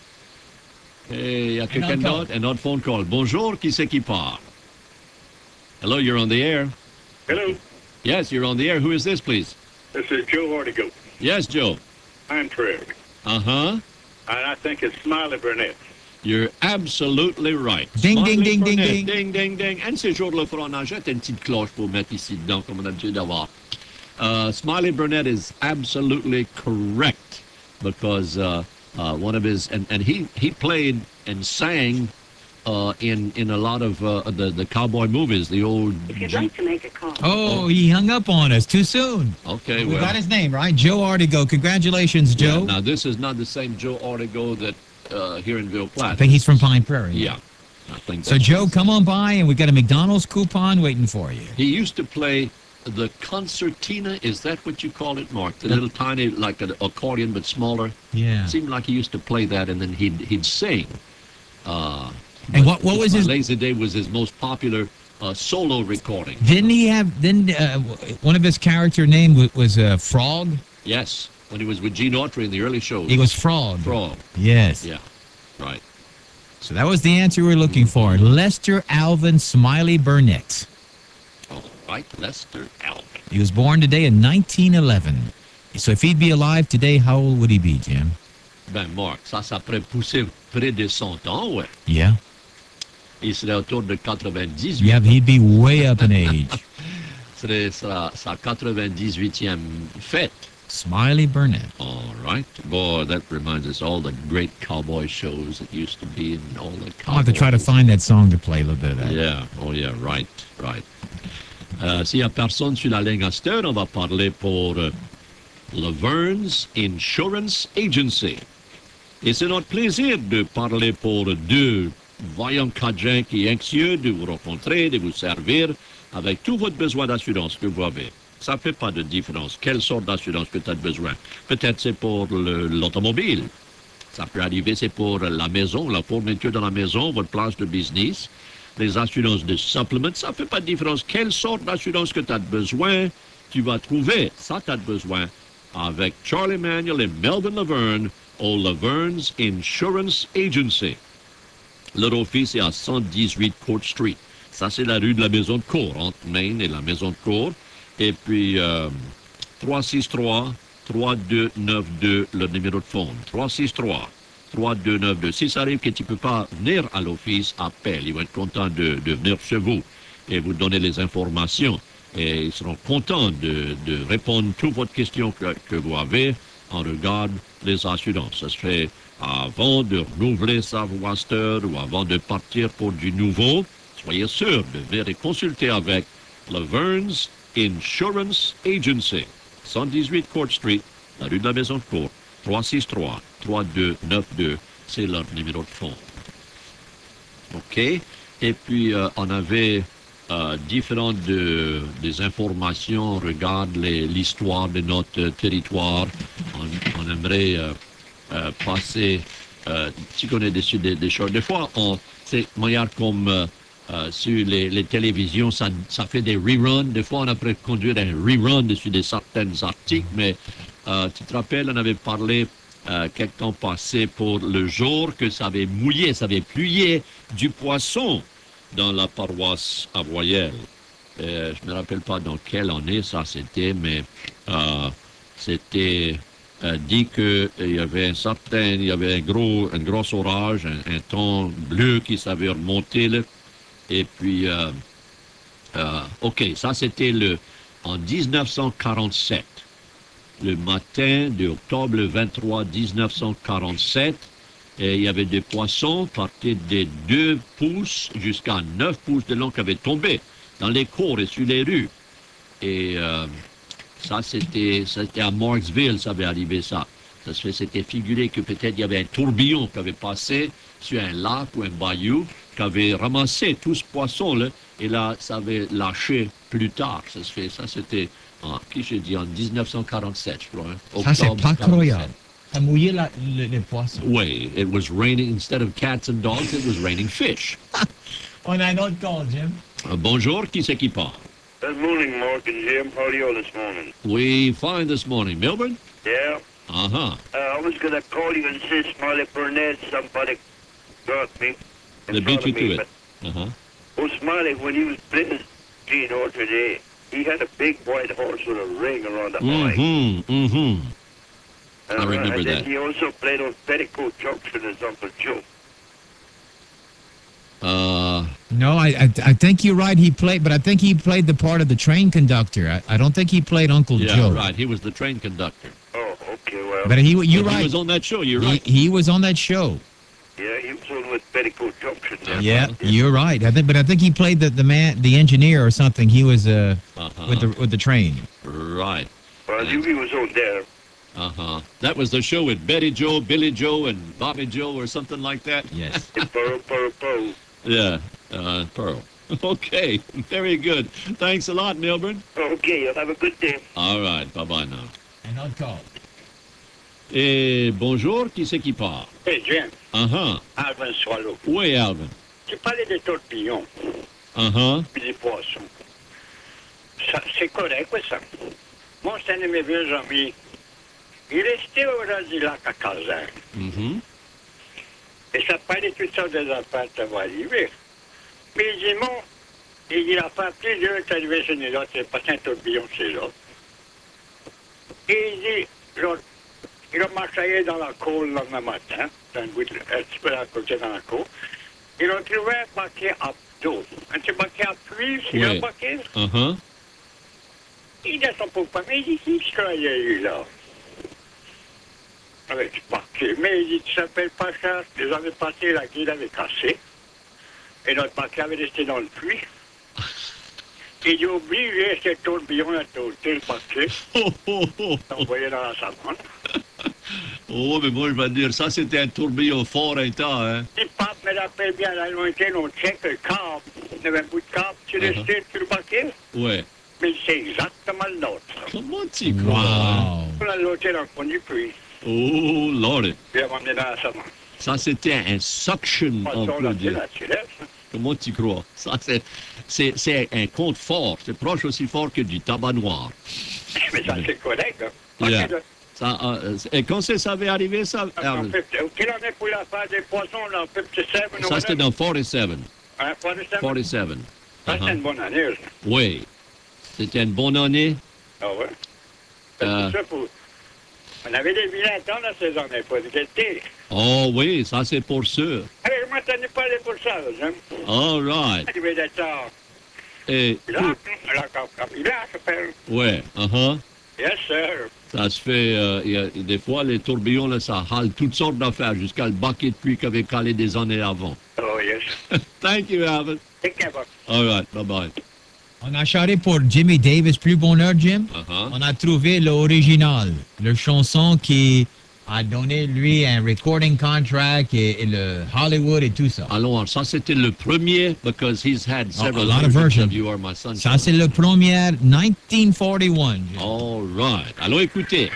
Hey, y a quelqu'un autre call. d'autre? Un autre phone call. Bonjour, qui c'est qui parle? Hello, you're on the air. Hello, Yes, you're on the air. Who is this, please? this is Joe Artigo. Yes, Joe. I'm correct. Uh-huh. And I think it's Smiley Burnett. You're absolutely right. Ding, ding, Smiley ding, ding, Burnett. ding. Ding, ding, ding. And c'est jour de le front. Jette une petite cloche pour mettre ici dedans, comme on a l'habitude d'avoir. Uh, Smiley Burnett is absolutely correct because uh, uh, one of his, and, and he, he played and sang uh, in, in a lot of uh, the, the cowboy movies, the old... If you'd G- like to make a call. Oh, he hung up on us too soon. okay, We well... got his name, right? Joe Artigo. Congratulations, yeah, Joe. now, this is not the same Joe Artigo that uh, here in Ville Platte. I think he's from Pine Prairie. Yeah. I think So, that's- Joe, come on by, and we got a McDonald's coupon waiting for you. He used to play the concertina. Is that what you call it, Mark? The The- little tiny, like an accordion, but smaller. Yeah. It seemed like he used to play that, and then he'd he'd sing. Uh, And what what was his? Lazy Day was his most popular uh, solo recording. Didn't he have? Then uh, one of his character name was, was uh, Frog. Yes, when he was with Gene Autry in the early shows. He was Frog. Frog. Yes. Yeah, right. So that was the answer we were looking for. Lester Alvin Smiley Burnett. All right, Lester Alvin. He was born today in nineteen eleven. So if he'd be alive today, how old would he be, Jim? Ben, Mark, ça, ça pourrait pousser près de cent ans, ouais. Yeah. Il serait autour de quatre-vingt-dix-huit. Yeah, he'd be way up in age. serait sa, sa quatre-vingt-dix-huitième fête. Smiley Burnett. All right. Boy, that reminds us all the great cowboy shows that used to be in all the cowboys. I'll have to try to find that song to play a little bit of that. Yeah. Oh, yeah. Right. Right. Euh, S'il n'y a personne sur la ligne à cette heure, on va parler pour euh, Laverne's Insurance Agency. Et c'est notre plaisir de parler pour deux voyants cadrins qui sont anxieux de vous rencontrer, de vous servir avec tout votre besoin d'assurance que vous avez. Ça ne fait pas de différence quelle sorte d'assurance que tu as besoin. Peut-être c'est pour le- l'automobile. Ça peut arriver, c'est pour la maison, la fourniture dans la maison, votre place de business. Les assurances de supplement, ça ne fait pas de différence quelle sorte d'assurance que tu as besoin. Tu vas trouver ça tu as besoin avec Charlie Manuel et Melvin Laverne au Laverne's Insurance Agency. Leur office est à cent dix-huit Court Street. Ça, c'est la rue de la Maison de Cour, entre Maine et la Maison de Cour. Et puis, euh, trois six trois, trois deux neuf deux, le numéro de phone. trois six trois, trois deux neuf deux. Si ça arrive que tu ne peux pas venir à l'office, appelle. Ils vont être contents de, de venir chez vous et vous donner les informations. Et ils seront contents de, de répondre à toutes vos questions que, que vous avez en regard des assurances. Ça se fait avant de renouveler sa Waster ou avant de partir pour du nouveau. Soyez sûr de venir et consulter avec Laverne's Insurance Agency. cent dix-huit Court Street, la rue de la Maison de Cour. trois six trois, trois deux neuf deux, c'est leur numéro de phone. OK? Et puis, euh, on avait euh, différentes de, des informations, regarde les- l'histoire de notre territoire. On, on aimerait euh, euh, passer, euh, tu connais des, des, des choses. Des fois, on, c'est regarde comme euh, euh, sur les, les télévisions, ça, ça fait des reruns. Des fois, on a pu conduire un rerun dessus des certains articles, mais euh, tu te rappelles, on avait parlé euh, quelque temps passé pour le jour que ça avait mouillé, ça avait plué du poisson dans la paroisse avoyelle. Euh, je ne me rappelle pas dans quelle année ça c'était, mais euh, c'était euh, dit qu'il y avait un certain, il y avait un gros, un gros orage, un, un temps bleu qui s'avait remonté, là. Et puis, euh, euh, ok, ça c'était le en dix-neuf cent quarante-sept, le matin de octobre vingt-trois dix-neuf cent quarante-sept, et il y avait des poissons partis des deux pouces jusqu'à neuf pouces de long qui avaient tombé dans les cours et sur les rues. Et euh, ça, c'était, c'était à Marksville, ça avait arrivé ça. Ça se fait, c'était figuré que peut-être il y avait un tourbillon qui avait passé sur un lac ou un bayou, qui avait ramassé tout ce poisson-là, et là, ça avait lâché plus tard. Ça se fait, ça c'était, en, qui j'ai dit, en dix-neuf cent quarante-sept, je crois. Hein, Ça, c'est octobre pas quarante-sept. croyable. Ça mouillait la, le, les poissons. Oui, it was raining, instead of cats and dogs, it was raining fish. On a un autre call, Jim. Uh, bonjour, qui c'est qui parle? Good morning, Mark and Jim. How are you this morning? We fine this morning. Melbourne? Yeah. Uh-huh. Uh, I was going to call you and say Smiley Burnett, somebody got me. in They beat front you of to me, it. Uh-huh. But, oh, Smiley, when he was playing Gino today, he had a big white horse with a ring around the eye. Mm-hmm, mm-hmm. Uh, I remember and that. then he also played on Petticoat Junction as Uncle Joe. Uh, No, I, I I think you're right. He played, but I think he played the part of the train conductor. I, I don't think he played Uncle yeah, Joe. right. He was the train conductor. Oh, okay, well, But he, you're But right. He was on that show. You're He, right. he was on that show. yeah, he was on with Petticoat Junction. there. Yeah, you're right. I think, but I think he played the, the man, the engineer or something. He was uh Uh-huh. with the with the train. Right. Well, I knew he was on there. Uh-huh. That was the show with Betty Joe, Billy Joe, and Bobby Joe, or something like that. Yes. Pearl, Pearl, Pearl. Yeah. Uh, Pearl. Okay. Very good. Thanks a lot, Milburn. Okay, you'll have a good day. All right. Bye-bye now. And I'll call. Et bonjour, qui c'est qui part? Hey, Jim, Uh-huh. Alvin Swallow. Oui, Alvin. Tu parlais des torpillons Uh-huh. et des poissons. Ça, c'est correct, oui, ça. Moi, c'est un de mes vieux amis. Il restait au ras du lac à Calzère. Mm-hmm. Et ça parlait toutes sortes des affaires qui vont arriver. Mais il dit, bon, il dit, l'affaire plusieurs est arrivé chez nous autres, c'est passé un tourbillon chez l'autre. Et il dit, l'autre, il a marché dans la cour le lendemain matin, dans un bout de- un petit peu à côté dans la cour. Il a trouvé un baquet à d'eau. Un petit baquet à pluie, c'est Oui. un baquet. Uh-huh. Il dit à son pauvre père, mais il dit, qui ce qu'il y a eu là? Avec ce baquet. Mais il dit, tu s'appelles pas cher. Les années passées, la grille avait cassé. Et notre baquet avait resté dans le puits. Il dit, obligé, c'est le tourbillon à tourner le baquet. Oh, oh, oh. Envoyé dans la savane. Oh, mais moi, je vais te dire, ça, c'était un tourbillon fort un temps, hein? Si Pape me rappelle bien à la lointaine, on check le câble. Il y avait un bout de câble qui Uh-huh. restait sur le baquet. Ouais. Mais c'est exactement le nôtre. Comment tu crois? Hein? Wow. On l'a loté dans le fond du puits. Oh, Lord. Puis on l'a emmené dans la savane. Ça, c'était un suction, on Poisson, peut là, c'est dire. la tirette. Comment tu crois? Ça, c'est, c'est, c'est un compte fort. C'est proche aussi fort que du tabac noir. Mais ça, c'est correct. Hein. Yeah. Ok, là. Ça, euh, et quand c'est ça avait arrivé, ça? En Alvin? fifty- Quelle année pour l'affaire des poissons, là, en cinquante-sept? Ça, c'était dans quarante-sept. Hein, quarante-sept? quarante-sept. Ça, c'était Uh-huh. une bonne année, ça. Oui. C'était une bonne année. Ah ouais? C'est Euh. pour ça, pour... On avait des vilains temps dans ces années, pas de l'été. Oh oui, ça, c'est pour sûr. Allez, je m'attendais pas à aller pour ça, là, j'aime. All right. Il devait être tard. Et, Là, là, quand, quand il a, ça fait... ouais, uh-huh. Yes, sir. Ça se fait, euh, il y a- des fois, les tourbillons, là, ça hale toutes sortes d'affaires, jusqu'à le baquet de pluie qu'avait calé des années avant. Oh, yes. Thank you, Alvin. Take care, boss. All right, bye-bye. On a charré pour Jimmy Davis, plus bonheur, Jim. Uh-huh. On a trouvé l'original, le chanson qui a donné lui un recording contract et, et le Hollywood et tout ça. Alors, ça, c'était le premier, because he's had Oh, several a lot of versions versions. of You Are My Sunshine. Ça, c'est le premier dix-neuf cent quarante et un. Jim. All right. Alors, écoutez.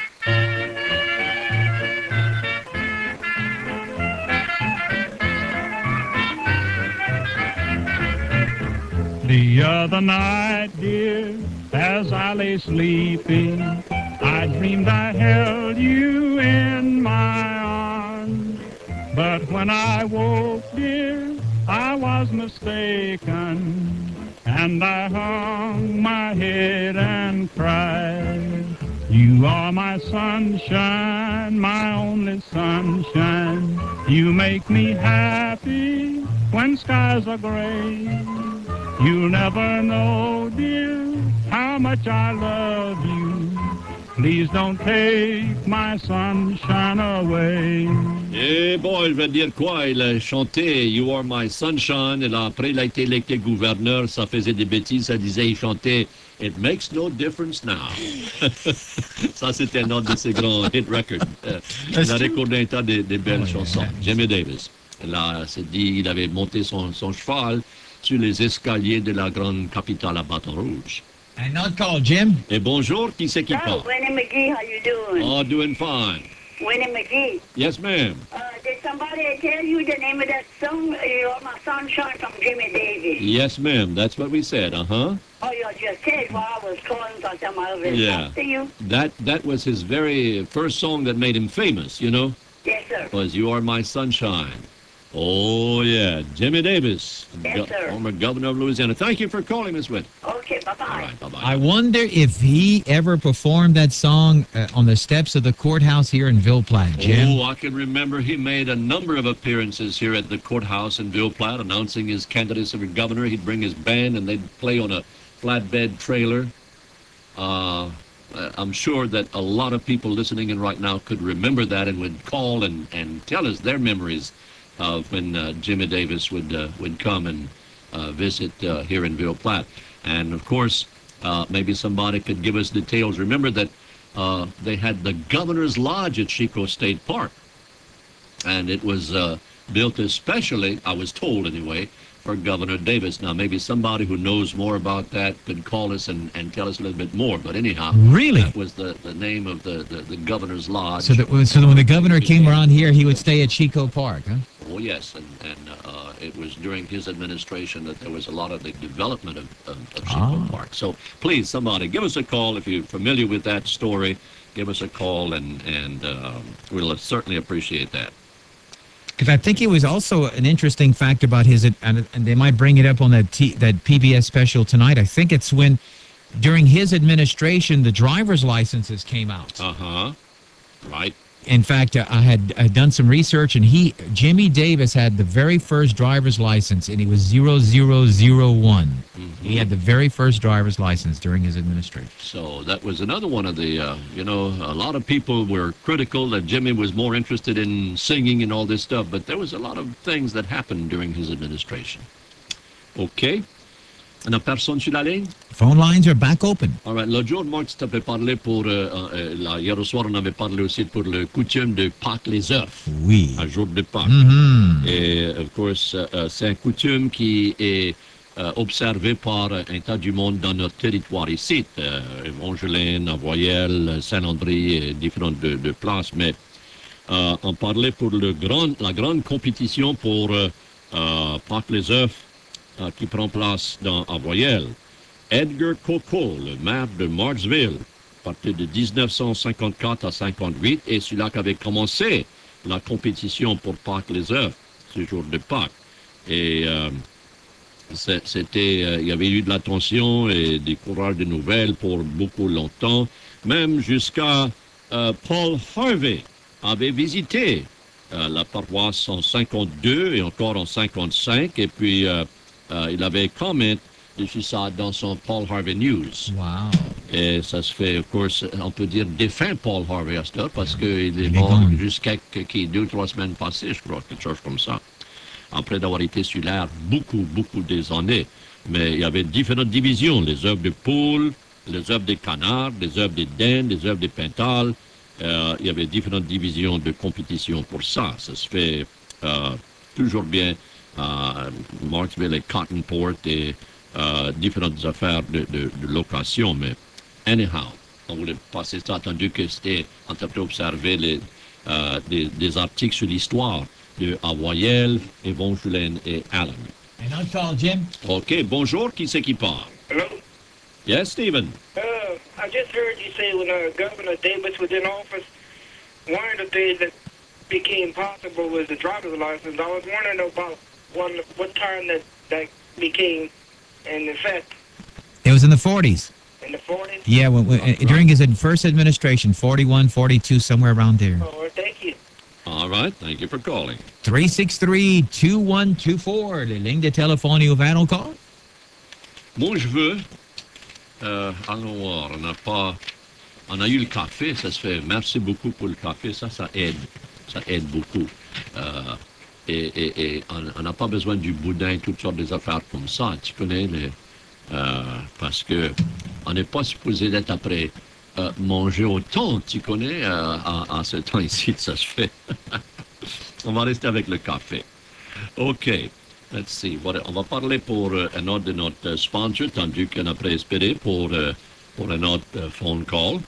The other night, dear, as I lay sleeping, I dreamed I held you in my arms. But when I woke, dear, I was mistaken, and I hung my head and cried. You are my sunshine, my only sunshine. You make me happy when skies are gray. You'll never know, dear, how much I love you. Please don't take my sunshine away. Eh bon, il va dire quoi? Il a chanté You Are My Sunshine, et là, après, il a été électé gouverneur, ça faisait des bêtises, ça disait, il chantait It Makes No Difference Now. Ça, c'était un autre de ses grands hit records. Euh, il a recordé un tas de, de belles oh, chansons. Yeah. Jimmy Davis. Là, c'est dit, il avait monté son, son cheval sur les escaliers de la grande capitale à Baton Rouge. And not call, Jim. Et bonjour, qui c'est qui parle? Winnie McGee, how you doing? Oh, doing fine. Winnie McGee. Yes, ma'am. Uh, did somebody tell you the name of that song, You Are My Sunshine, from Jimmy Davis? Yes, ma'am. That's what we said, uh-huh. Oh, you just said while I was calling, so I was yeah. to you. That, that was his very first song that made him famous, you know? Yes, sir. Was You Are My Sunshine. Oh, yeah. Jimmy Davis, yes, go- sir. former governor of Louisiana. Thank you for calling, Miss Witt. Okay, bye-bye. All right, bye-bye. I wonder if he ever performed that song uh, on the steps of the courthouse here in Ville Platte, Jim. Oh, I can remember he made a number of appearances here at the courthouse in Ville Platte, announcing his candidacy for governor. He'd bring his band, and they'd play on a flatbed trailer. Uh, I'm sure that a lot of people listening in right now could remember that and would call and, and tell us their memories of when uh, Jimmy Davis would uh, would come and uh, visit uh, here in Ville Platte. And of course, uh, maybe somebody could give us details. Remember that uh, they had the Governor's Lodge at Chico State Park. And it was uh, built especially, I was told anyway, for Governor Davis. Now, maybe somebody who knows more about that could call us and, and tell us a little bit more. But anyhow, really? that was the, the name of the, the, the Governor's Lodge. So, that, so that when the governor came around here, he would stay at Chico Park, huh? Oh, yes. And, and uh, it was during his administration that there was a lot of the development of, of, of Chico Ah. Park. So please, somebody, give us a call if you're familiar with that story. Give us a call, and, and uh, we'll certainly appreciate that. Because I think it was also an interesting fact about his, and, and they might bring it up on that T, that P B S special tonight. I think it's when, during his administration, the driver's licenses came out. Uh-huh. Right. In fact, uh, I had uh, done some research, and he, Jimmy Davis, had the very first driver's license, and he was zero zero zero one. Mm-hmm. He had the very first driver's license during his administration. So that was another one of the, uh, you know, a lot of people were critical that Jimmy was more interested in singing and all this stuff, but there was a lot of things that happened during his administration. Okay. On a personne sur la ligne? Phone lines are back open. All right. L'autre jour, Marc, tu t'avais parlé pour, euh, euh, là, hier au soir, on avait parlé aussi pour le coutume de Pâques les œufs. Oui. Un jour de Pâques. Mm-hmm. Et, of course, euh, c'est un coutume qui est euh, observé par un tas du monde dans notre territoire ici, euh, Evangeline, Avoyelles, Saint-Landry et différentes de, de places. Mais euh, on parlait pour le grand, la grande compétition pour euh, euh, Pâques les œufs euh, qui prend place dans Avoyelles. Edgar Coco, le maire de Marksville, à partir de dix-neuf cent cinquante-quatre à cinquante-huit, et celui-là qui avait commencé la compétition pour Pâques les œufs, ce jour de Pâques. Et euh, c'était, euh, il y avait eu de l'attention et des coureurs de nouvelles pour beaucoup longtemps, même jusqu'à euh, Paul Harvey avait visité euh, la paroisse en cinquante-deux et encore en cinquante-cinq, et puis euh, euh, il avait commenté dessus ça dans son Paul Harvey News. Wow. Et ça se fait, of course, on peut dire défunt Paul Harvey à ce parce qu'il est mort jusqu'à qui, deux ou trois semaines passées, je crois, quelque chose comme ça. Après d'avoir été sur l'air beaucoup, beaucoup des années. Mais il y avait différentes divisions, les œuvres de poules, les œuvres des canards, les œuvres des daims, les œuvres des pintales. Euh, il y avait différentes divisions de compétition pour ça. Ça se fait euh, toujours bien à Marksville et Cottonport et Euh, différentes affaires de, de, de location, mais anyhow, on voulait passer ça, attendu que c'était, on a pu observer les, euh, des, des articles sur l'histoire de Avoyelles, Evangeline et Allen. Un autre call, Jim. OK, bonjour, qui c'est qui parle? Hello? Yes, Stephen. Uh, I just heard you say when uh, Governor Davis was in office, one of the things that became possible was the driver's license. I was wondering about one, what time that, that became in effect It was in the forties. in the forties. Yeah, when, when, uh, during his first administration, forty-one, forty-two, somewhere around there. Oh, well, thank you. All right, thank you for calling. three six three, two one two four, les lignes de téléphone ouvertes encore. Moi, je veux... Euh, allons voir, on n'a pas... On a eu le café, ça se fait. Merci beaucoup pour le café, ça, ça aide. Ça aide beaucoup. Euh, et et, et on n'a pas besoin du boudin, toutes sortes des affaires comme ça, tu connais, les, euh, parce que on n'est pas supposé d'être après euh, manger autant, tu connais, euh, en, en ce temps ici, ça se fait. On va rester avec le café. OK. Let's see. What- On va parler pour euh, un autre de notre euh, sponsor, tandis qu'on a préespéré pour, euh, pour un autre euh, phone call.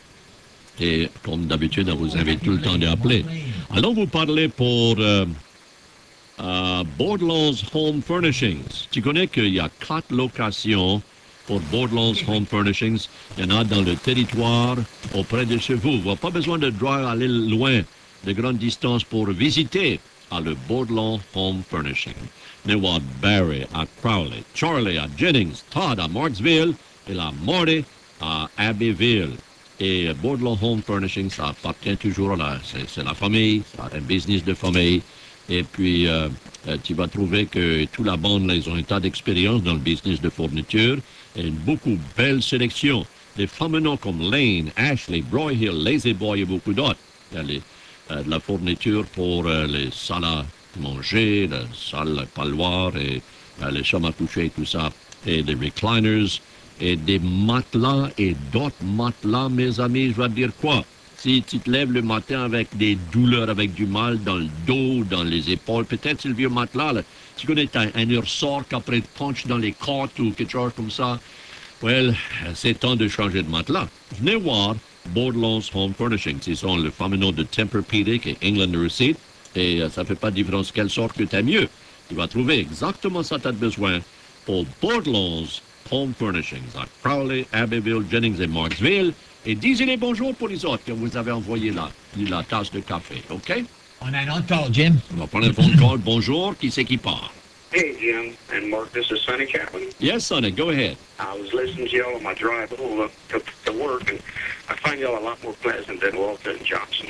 Et comme d'habitude, on vous invite tout le temps d'appeler. Allons vous parler pour euh, euh, Bordelons Home Furnishings. Tu connais qu'il y a quatre locations pour Bordelons Home Furnishings. Il y en a dans le territoire auprès de chez vous. Vous n'avez pas besoin de droit aller loin, de grandes distances pour visiter à le Bordelon Home Furnishing. Newad Barry à Crowley, Charlie à Jennings, Todd à Marksville et la Marty à Abbeville. Et euh, Bordelon Home Furnishing, ça appartient toujours à la, c'est, c'est la famille, c'est un business de famille. Et puis, euh, euh, tu vas trouver que toute la bande, là, ils ont un tas d'expérience dans le business de fourniture et une beaucoup belle sélection. Des fameux noms comme Lane, Ashley, Broyhill, Lazy Boy et beaucoup d'autres. Il y a les, euh, de la fourniture pour euh, les salles à manger, les salles à parloir et euh, les chambres à coucher et tout ça. Et des recliners et des matelas et d'autres matelas, mes amis, je vais te dire quoi? Si tu te lèves le matin avec des douleurs, avec du mal dans le dos, dans les épaules, peut-être c'est le vieux matelas, là. Tu connais, t'as un ressort qu'après te punch dans les côtes ou quelque chose comme ça. Well, c'est temps de changer de matelas. Venez voir Bordelons Home Furnishings. Ils sont le fameux nom de Tempur-Pedic et England Receipt. Et euh, ça fait pas de différence quelle sorte que t'as mieux. Tu vas trouver exactement ça que t'as besoin pour Bordelons Home Furnishings à Crowley, Abbeville, Jennings et Marksville. Et disez-les bonjour pour les autres que vous avez envoyé là, la tasse de café, OK? On a un autre call, Jim. On va prendre un phone call. Bonjour, qui c'est qui part? Hey, Jim and Mark, this is Sonny Kaplan. Yes, Sonny, go ahead. I was listening to y'all on my drive over to, to work, and I find y'all a lot more pleasant than Walter and Johnson.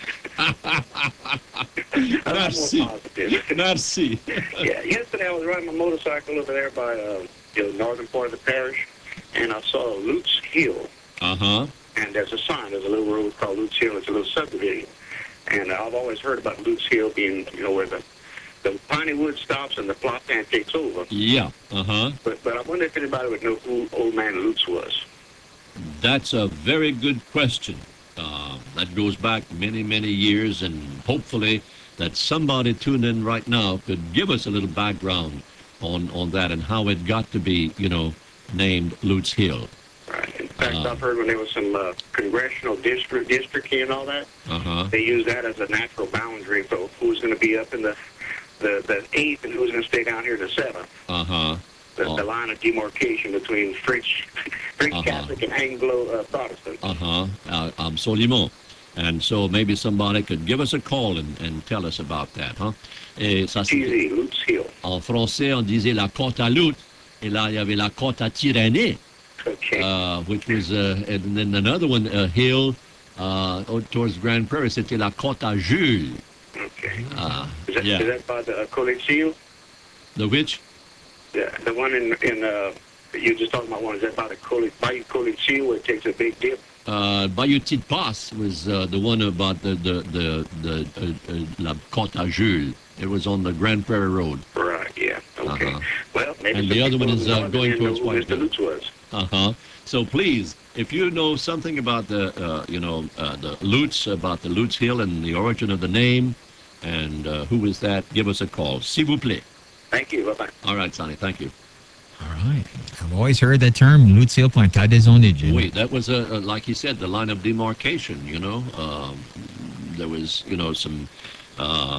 a lot Merci. more positive. Merci. Yeah, yesterday I was riding my motorcycle over there by uh, the northern part of the parish, and I saw Lutz Hill. Uh-huh. And there's a sign, there's a little road called Lutz Hill. It's a little subdivision. And I've always heard about Lutz Hill being, you know, where the, the piney wood stops and the plot pan takes over. Yeah, uh-huh. But but I wonder if anybody would know who Old Man Lutz was. That's a very good question. Uh, that goes back many, many years, and hopefully that somebody tuned in right now could give us a little background on, on that and how it got to be, you know, named Lutz Hill. Right. In fact, Uh. I've heard when there was some uh, congressional district districting and all that, Uh-huh. they used that as a natural boundary for who's going to be up in the, the, the eighth and who's going to stay down here the seventh. Uh-huh. The, Oh. the line of demarcation between French, French Uh-huh. Catholic and Anglo uh, Protestant. Uh-huh. Uh, absolument. And so maybe somebody could give us a call and, and tell us about that, huh? Et ça, c'est- Easy, Lutz Hill. en français, on disait la côte à Lut, et là, il y avait la côte à Tyrannie, Okay. uh, which was, uh, and then another one, uh, hill, uh, out towards Grand Prairie, c'était la côte à Jules. okay. Uh, Is that, yeah. is that by the uh, Coliseo? The which? Yeah, the one in, in uh, you were just talking about one, is that by the Coli, Bayou Coliseo where it takes a big dip? Uh, Bayou Petite Passe was uh, the one about the, the, the, the uh, uh, la côte à Jules. It was on the Grand Prairie Road. Right, yeah. Okay. Uh-huh. Well, maybe And some the other people one is, who uh, know going didn't know towards who Mister Whiteville. Lutz was. Uh-huh. So please, if you know something about the, uh, you know, uh, the Lutz, about the Lutz Hill and the origin of the name, and uh, who is that, give us a call. S'il vous plaît. Thank you. Bye-bye. All right, Sonny, thank you. All right. I've always heard that term, Lutz Hill, Pointe des Ondes, Jim. Wait, that was, a, a, like you said, the line of demarcation, you know. Um, there was, you know, some, um,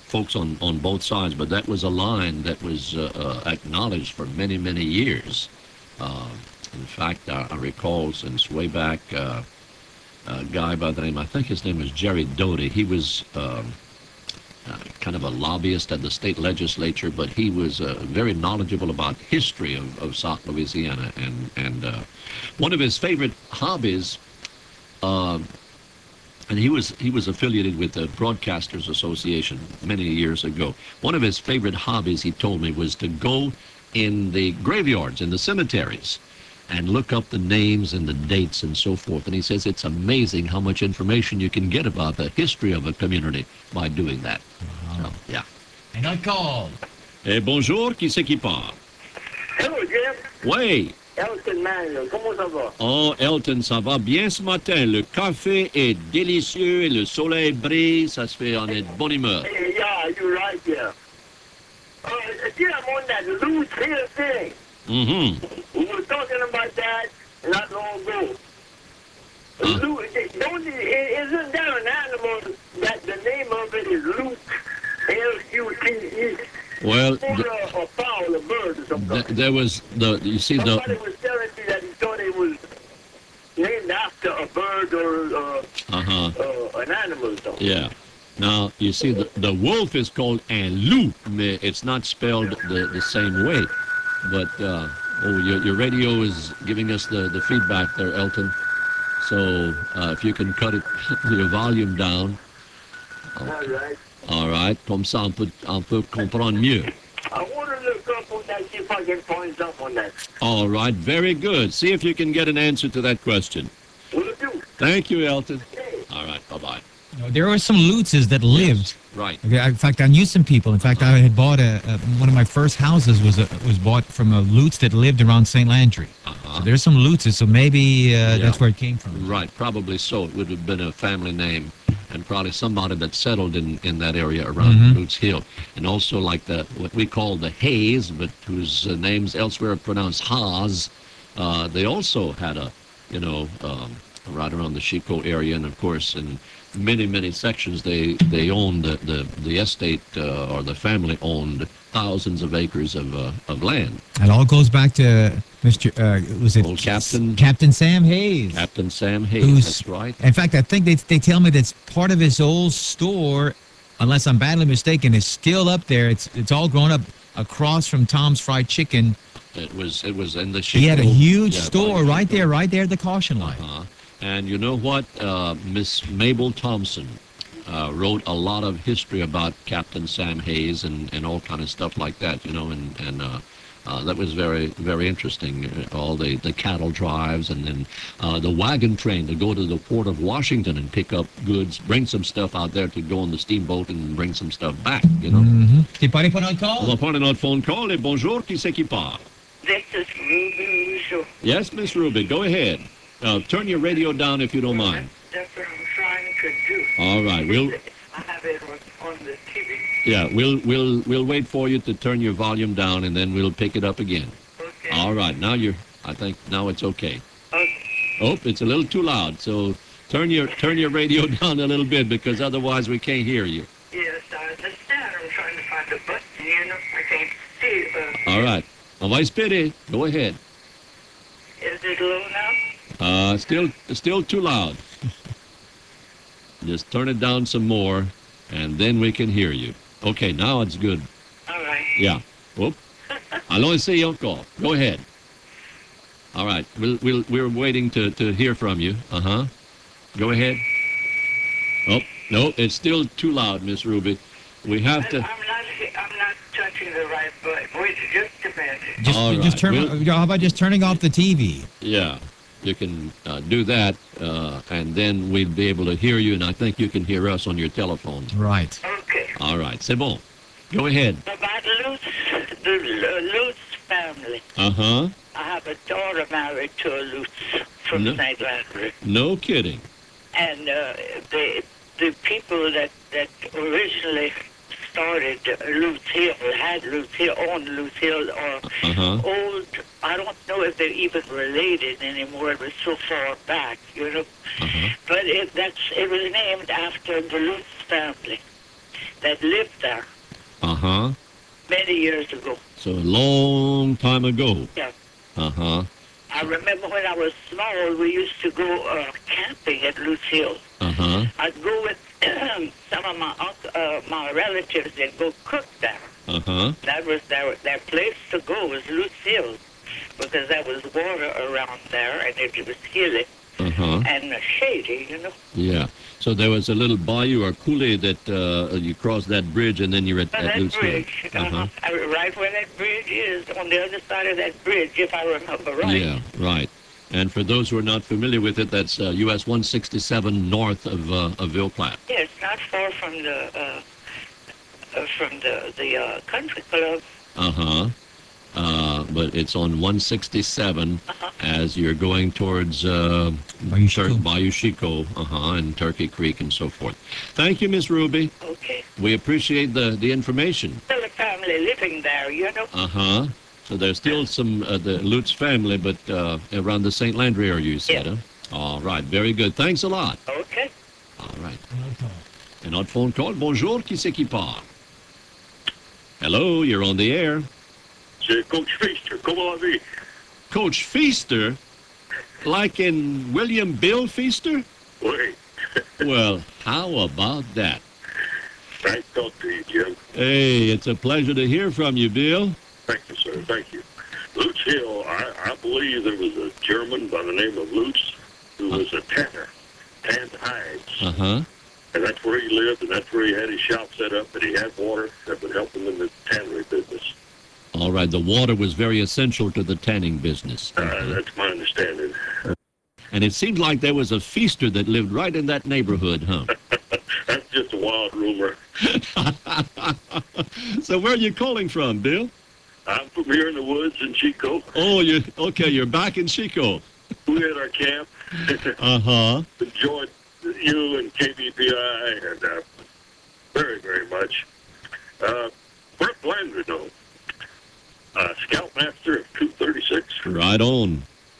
folks on, on both sides, but that was a line that was uh, uh, acknowledged for many, many years. Uh, in fact, I, I recall since way back, uh, a guy by the name, I think his name was Jerry Doty. He was um, uh, kind of a lobbyist at the state legislature, but he was uh, very knowledgeable about history of, of South Louisiana. And, and uh, one of his favorite hobbies, uh, and he was he was affiliated with the Broadcasters Association many years ago. One of his favorite hobbies, he told me, was to go in the graveyards, in the cemeteries, and look up the names and the dates and so forth. And he says it's amazing how much information you can get about the history of a community by doing that. Wow. So, yeah. And I called. Eh, bonjour, qui c'est qui parle? Hello, Jim. Oui. Elton Manuel, comment ça va? Oh, Elton, ça va bien ce matin. Le café est délicieux et le soleil brille. Ça se fait en être bonne humeur. Hey, yeah, you're right, yeah. Uh, Jim, on that loose hill thing. Mm-hmm. We were talking about that not long ago. Huh? Luke, don't, isn't there an animal that the name of it is Luke? L U T E? Well, Or th- a, a fowl, a bird or something. th- there was the, you see the, Somebody was telling me that he thought it was named after a bird or uh, uh-huh, uh, an animal or something. yeah. Now, you see, the, the wolf is called un loup, mais it's not spelled the, the same way. But, uh, oh, your, your radio is giving us the, the feedback there, Elton. So, uh, if you can cut it, your volume down. All right. All right, comme ça, on peut, on peut comprendre mieux. I want to look up on that, see if I can find something on that. All right, very good. See if you can get an answer to that question. Will do. Thank you, Elton. Hey. All right, bye-bye. You know, there were some Lutzes that lived. Right. Okay, In fact, I knew some people. In fact, I had bought a, a one of my first houses was a, was bought from a Lutz that lived around Saint Landry. Uh-huh. So there's some Lutzes. So maybe uh, Yeah. that's where it came from. Right, probably so. It would have been a family name and probably somebody that settled in, in that area around Mhm. Boots Hill. And also like the what we call the Hayes, but whose uh, names elsewhere are pronounced Haas. Uh, they also had a, you know, um, right around the Chico area. And, of course, in many, many sections, they, they owned, the, the, the estate uh, or the family owned thousands of acres of, uh, of land. It all goes back to Mister Uh, was it Old Captain- Captain Sam Hayes? Captain Sam Hayes, Who's- that's right. In fact, I think they they tell me that's part of his old store, unless I'm badly mistaken, is still up there. It's it's all grown up across from Tom's Fried Chicken. It was it was in the Chico. He had a huge yeah, store by right Chico. there, right there at the caution light. Uh-huh. And you know what? Uh, Miss Mabel Thompson uh, wrote a lot of history about Captain Sam Hayes and, and all kind of stuff like that, you know, and, and uh, uh, that was very, very interesting. Uh, all the, the cattle drives and then uh, the wagon train to go to the port of Washington and pick up goods, bring some stuff out there to go on the steamboat and bring some stuff back, you know. Mm-hmm. T'es pas allé prendre un On call? va prendre notre phone call et bonjour, qui c'est qui parle? This is Ruby Rousseau. Yes, Miss Ruby, go ahead. Uh, turn your radio down if you don't mind. That's what I'm trying to do. All right, we'll I have it on, on the T V. yeah, we'll we'll we'll wait for you to turn your volume down, and then we'll pick it up again. Okay. All right, now you're. I think now it's okay. Okay. Oh, it's a little too loud. So turn your turn your radio down a little bit because otherwise we can't hear you. Yes, I understand. I'm trying to find the button, you know. I can't see. Uh, All right, on va espérer. Go ahead. is it low now? Uh, still still too loud. Just turn it down some more, and then we can hear you. Okay, now it's good. All right. Yeah. Whoop. Allons essayer encore. Go ahead. All right. We'll, we'll, we're waiting to, to hear from you. Uh-huh. Go ahead. Oh, no, it's still too loud, Miss Ruby. We have I'm to... not, I'm not touching the right button. Wait just a minute. Just, All just right, turn. we'll- How about just turning off the T V? Yeah. You can uh, do that, uh, and then we'll be able to hear you, and I think you can hear us on your telephone. Right. Okay. All right. C'est bon. Go ahead. About Lutz, the uh, Lutz family. Uh-huh. I have a daughter married to a Lutz from No. Saint Landry. No kidding. And uh, the the people that, that originally started Lutz Hill, had Lutz Hill, owned Lutz Hill, or Uh-huh. old, I don't know if they're even related anymore. It was so far back, you know. Uh-huh. But it, that's, it was named after the Lutz family. that lived there Uh-huh. many years ago. So a long time ago. Yeah. Uh-huh. I remember when I was small, we used to go uh, camping at Lutz Hill. Uh-huh. I'd go with some of my uncle, uh, my relatives and go cook there. Uh-huh. That was their, their place to go was Lutz Hill, because there was water around there, and it was hilly Uh-huh. and uh, shady, you know. Yeah. So there was a little bayou or coulee that uh, you crossed that bridge and then you're at, Well, at that Lutz Hill. bridge, uh-huh. uh, right where that bridge is, on the other side of that bridge, if I remember right. Yeah, right. And for those who are not familiar with it, that's uh, U S one sixty-seven north of uh, of Ville Platte. Yeah, it's not far from the uh, uh, from the the uh, country club. Uh-huh. Uh, but it's on one sixty-seven Uh-huh. as you're going towards uh, Bayou Tur- Chico. Bayou Chico, uh-huh, and Turkey Creek and so forth. Thank you, Miss Ruby. Okay. We appreciate the, the information. Still a family living there, you know. Uh-huh. So there's still some, uh, the Lutz family, but uh, around the Saint Landry area, you said, Yeah. huh? All right, very good. Thanks a lot. Okay. All right. And notre phone call. Bonjour, qui c'est qui parle? Hello, you're on the air. C'est Coach Feaster. Comment la vie? Coach Feaster? Like in William Bill Feaster? Oui. Well, how about that? Nice to talk to you, Jim. Hey, it's a pleasure to hear from you, Bill. Thank you, sir. Thank you. Lutz Hill, I, I believe there was a German by the name of Lutz who was a tanner, tanned hides. Uh-huh. And that's where he lived, and that's where he had his shop set up, and he had water that would help him in the tannery business. All right, the water was very essential to the tanning business. Uh, that's my understanding. And it seemed like there was a feaster that lived right in that neighborhood, huh? That's just a wild rumor. So where are you calling from, Bill? I'm from here in the woods in Chico. Oh, you okay, you're back in Chico. We had our camp. Uh-huh. Enjoyed you and K B P I and uh, very, very much. Uh, Bert Landry, though, uh, Scoutmaster of two thirty-six. Right on.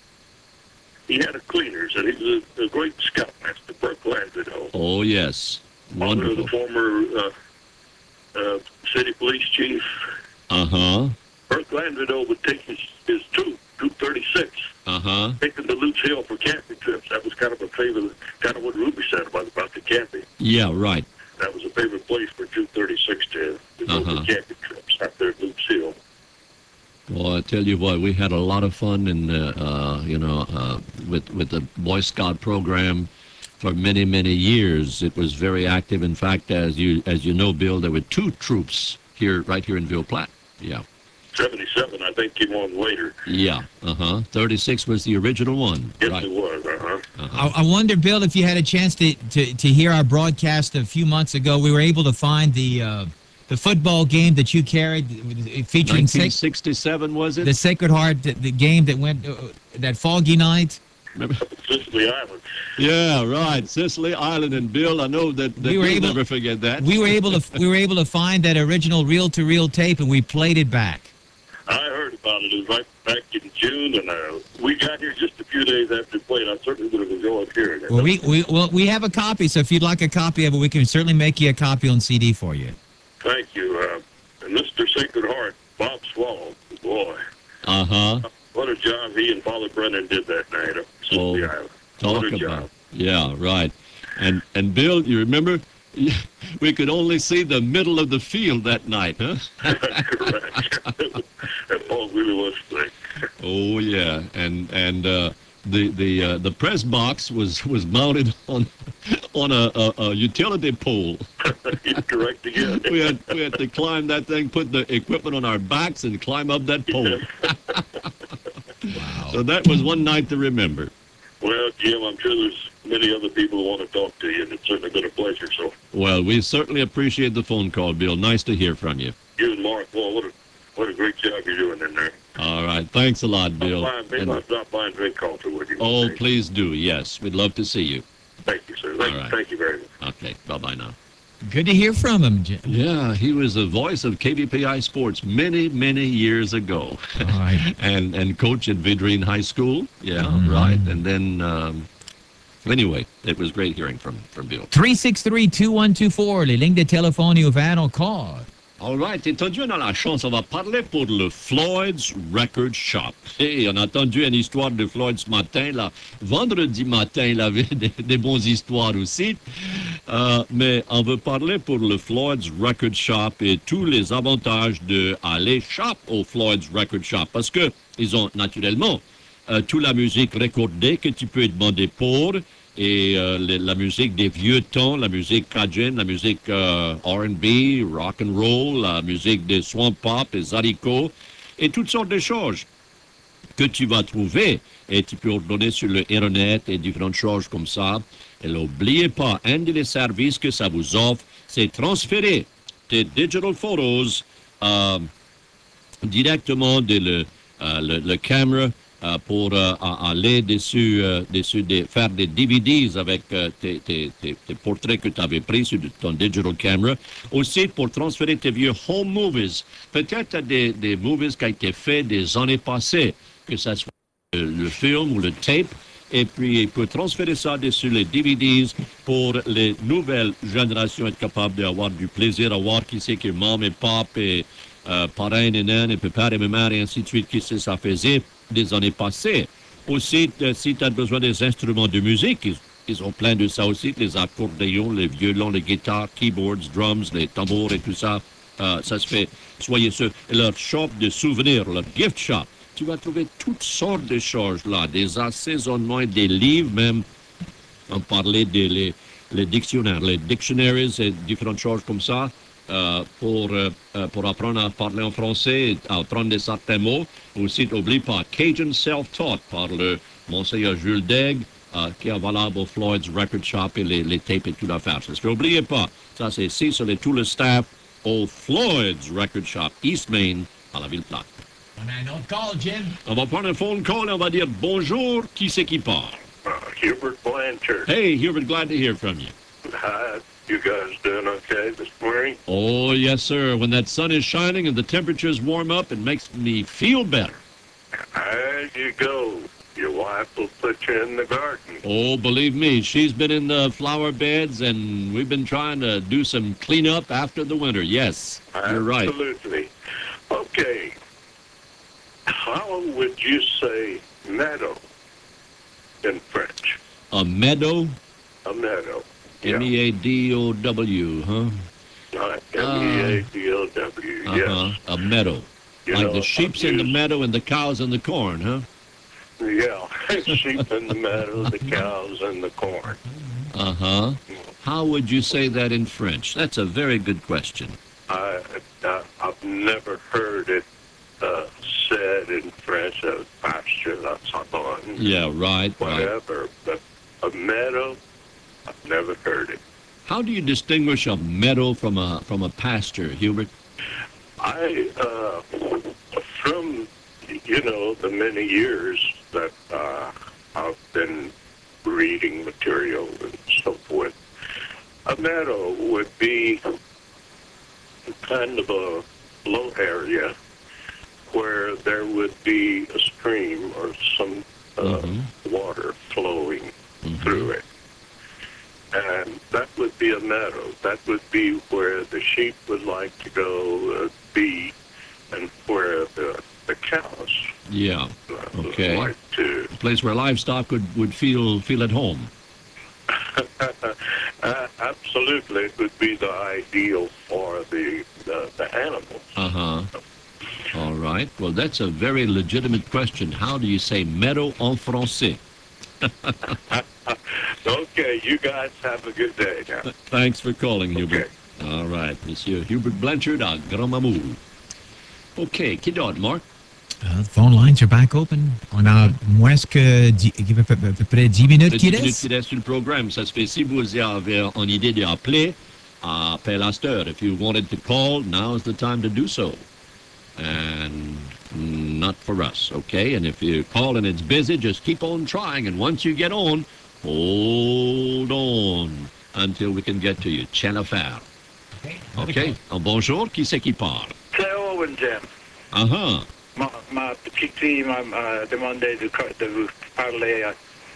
He had a cleaners, and he was a, a great Scoutmaster, Bert Landry, though. Oh, yes. Father of the Wonderful. former uh, uh, city police chief. Uh-huh. Bert Landry, though, would take his, his two, two thirty-six. Uh-huh. Take them to Lutz Hill for camping trips. That was kind of a favorite, kind of what Ruby said about, about the camping. Yeah, right. That was a favorite place for two thirty-six to, to go Uh-huh. for camping trips out there at Lutz Hill. Well, I tell you what, we had a lot of fun in, uh, uh, you know, uh, with with the Boy Scout program for many, many years. It was very active. In fact, as you as you know, Bill, there were two troops here, right here in Ville Platte. Yeah. seventy-seven, I think, came on later. Yeah. Uh-huh. thirty-six was the original one. Yes, Right. it was. Uh-huh. Uh-huh. I, I wonder, Bill, if you had a chance to, to, to hear our broadcast a few months ago. We were able to find the uh, the football game that you carried, uh, featuring nineteen Sac- sixty-seven, was it? the Sacred Heart, the, the game that went uh, that foggy night. Remember? Sicily Island. Yeah, right. Sicily Island, and Bill, I know that, that We were you'll able- never forget that. We were able to we were able to find that original reel-to-reel tape, and we played it back. I heard about it. It was right back in June, and uh, we got here just a few days after it played. I certainly would have enjoyed hearing it. Well, we we well we have a copy, so if you'd like a copy of it, we can certainly make you a copy on C D for you. Thank you. Uh, and Mister Sacred Heart, Bob Swallow, boy, Uh-huh. what a job he and Father Brennan did that night up Sicily Oh, Island. Talk What a about. job. Yeah, right. And and Bill, you remember, we could only see the middle of the field that night, huh? Correct. That ball really was thick. Oh yeah, and and uh, the the uh, the press box was was mounted on on a, a, a utility pole. You're correct again. We had we had to climb that thing, put the equipment on our backs, and climb up that pole. Wow. So that was one night to remember. Well, Jim, I'm sure there's many other people who want to talk to you, and it's certainly been a pleasure. So, Well, we certainly appreciate the phone call, Bill. Nice to hear from you. you and Mark, well, what a what a great job you're doing in there. All right, thanks a lot, Bill. I'll maybe And- I'll stop by and drink coffee with you. oh, one day. please do. Yes, we'd love to see you. Thank you, sir. Thank, All right. thank you very much. Okay, bye-bye now. Good to hear from him. Jim. Yeah, he was the voice of K B P I Sports many, many years ago. All right. and and coach at Vidrine High School. Yeah, Mhm. right. And then um, Anyway, it was great hearing from, from Bill. three six three, two one two four, les lignes de téléphone ouvertes encore. All right, entendu dans la chanson, on va parler pour le Floyd's Record Shop. Et on a entendu une histoire de Floyd ce matin, là. Vendredi matin, il avait des, des bonnes histoires aussi. Euh, mais on veut parler pour le Floyd's Record Shop et tous les avantages d'aller shop au Floyd's Record Shop. Parce que ils ont naturellement euh, toute la musique recordée que tu peux demander pour. Et euh, les, la musique des vieux temps, la musique cajun, la musique euh, R and B, rock and roll, la musique des swamp pop, des haricots, et toutes sortes de choses que tu vas trouver. Et tu peux ordonner sur le Internet et différentes choses comme ça. Et n'oubliez pas, un des services que ça vous offre, c'est transférer tes digital photos euh, directement de le, euh, le, le camera Uh, pour uh, aller dessus, uh, dessus des, faire des D V Ds avec uh, tes, tes, tes, tes portraits que tu avais pris sur ton digital camera. Aussi pour transférer tes vieux home movies. Peut-être des, des movies qui ont été faits des années passées, que ce soit le, le film ou le tape. Et puis, il peut transférer ça dessus les D V Ds pour les nouvelles générations être capables d'avoir du plaisir à voir qui c'est que maman et papa et euh, parrain et naine et papa et maman et ainsi de suite, qui c'est ça faisait des années passées. Aussi, si tu as besoin des instruments de musique, ils, ils ont plein de ça aussi, les accordéons, les violons, les guitares, keyboards, drums, les tambours et tout ça. Euh, ça se fait, soyez sûrs. Leur shop de souvenirs, leur gift shop, tu vas trouver toutes sortes de choses là, des assaisonnements et des livres même. On parlait des les, les dictionnaires, les dictionaries et différentes choses comme ça. Euh, pour, euh, pour apprendre à parler en français, à apprendre des certains mots. Aussi, n'oublie pas Cajun Self-Taught par le Monseigneur Jules Daigle, euh, qui est valable au Floyd's Record Shop et les, les tapes et tout l'affaire. N'oubliez pas, ça c'est ici sur les, tout le staff au Floyd's Record Shop, East Main, à la Ville-Plate. On a un autre call, Jim. On va prendre un phone call et on va dire bonjour, qui c'est qui parle? Uh, Hubert Blanchard. Hey, Hubert, glad to hear from you. Hi. You guys doing okay this morning? Oh, yes, sir. When that sun is shining and the temperatures warm up, it makes me feel better. There you go. Your wife will put you in the garden. Oh, believe me, she's been in the flower beds, and we've been trying to do some cleanup after the winter. Yes, you're right. Absolutely. Okay. How would you say meadow in French? A meadow? A meadow. M E A D O W, huh? Not M E A D O W, uh, yes. Uh-huh. A meadow. You like know, the sheep's in the meadow and the cows in the corn, huh? Yeah, sheep in the meadow, the cows and the corn. Uh-huh. How would you say that in French? That's a very good question. I, I, I've never heard it uh, said in French, uh, pasture, la sabane. Yeah, right, Whatever, right. But a meadow, I've never heard it. How do you distinguish a meadow from a from a pasture, Hubert? I, uh, from, you know, the many years that uh, I've been reading material and so forth, a meadow would be kind of a low area where there would be a stream or some uh, mm-hmm. water flowing mm-hmm. through it. And that would be a meadow. That would be where the sheep would like to go uh, be, and where the, the cows yeah. uh, okay. like to. A place where livestock would, would feel feel at home. uh, absolutely, it would be the ideal for the the, the animals. Uh-huh. All right. Well, that's a very legitimate question. How do you say meadow en français? Okay, you guys have a good day now. Thanks for calling, Hubert. Okay. All right, Monsieur Hubert Blanchard à Grand Mamour. OK, qui d'autre, Mark? Uh, the phone lines are back open. On a moins que dix, à peu, à peu près dix minutes qui restent. dix minutes qui restent sur le programme. Ça se fait si vous avez une idée d'appeler, appelle à cette heure. If you wanted to call, now is the time to do so. And not for us, okay? And if you call and it's busy, just keep on trying. And once you get on, hold on until we can get to you. Tiens l'affaire. OK? Oh, bonjour, qui c'est qui parle? C'est Owen, Jim. Uh-huh. Ma, ma petite fille m'a, m'a demandé de, de vous parler à,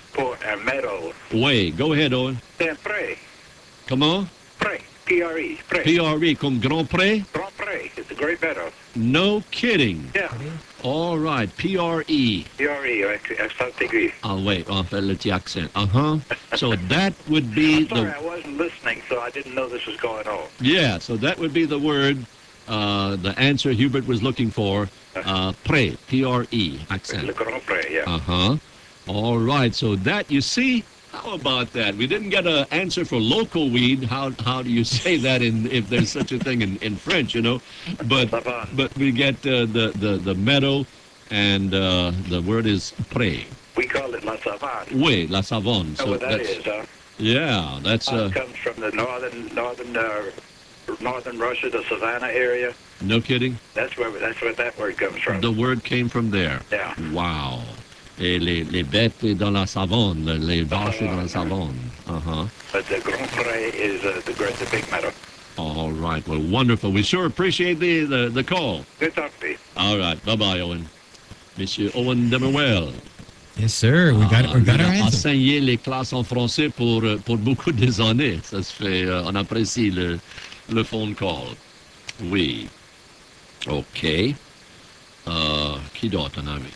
pour un meadow. Oui, go ahead, Owen. C'est un pré. Comment? Pré. P R E. Pré. P R E, comme Grand Pré? Grand pré. It's a great meadow. No kidding. Yeah. All right, P R E. P R E, avec accent aigu. Ah, wait, on fait le petit accent. Uh-huh. So that would be I'm sorry, the... I wasn't listening, so I didn't know this was going on. Yeah, so that would be the word, uh, the answer Hubert was looking for, uh, pré, P R E, accent. Le Grand Pré, yeah. Uh-huh. All right, so that, you see, how about that? We didn't get an answer for local weed. How how do you say that in if there's such a thing in, in French, you know? But but we get uh, the, the, the meadow, and uh, the word is pré. We call it La Savane. Oui, la savane. So So what that that's, is, huh? yeah, that's... Uh, Uh, it comes from the northern, northern, uh, northern Russia, the Savannah area. no kidding? That's where that's where that word comes from. The word came from there. Yeah. Wow. Et les, les bêtes dans la savane, les vaches dans la savane. Uh-huh. But the Grand Pré is uh, the great, the big meadow. All right. Well, wonderful. We sure appreciate the, the, the call. Good talk to you. All right. Bye-bye, Owen. Monsieur Owen Demerwell. Yes, sir. We got, we got il our a answer. enseigné les classes en français pour, euh, pour beaucoup des années. Ça se fait, euh, on apprécie le, le phone call. Oui. OK. Euh, qui d'autre en avait?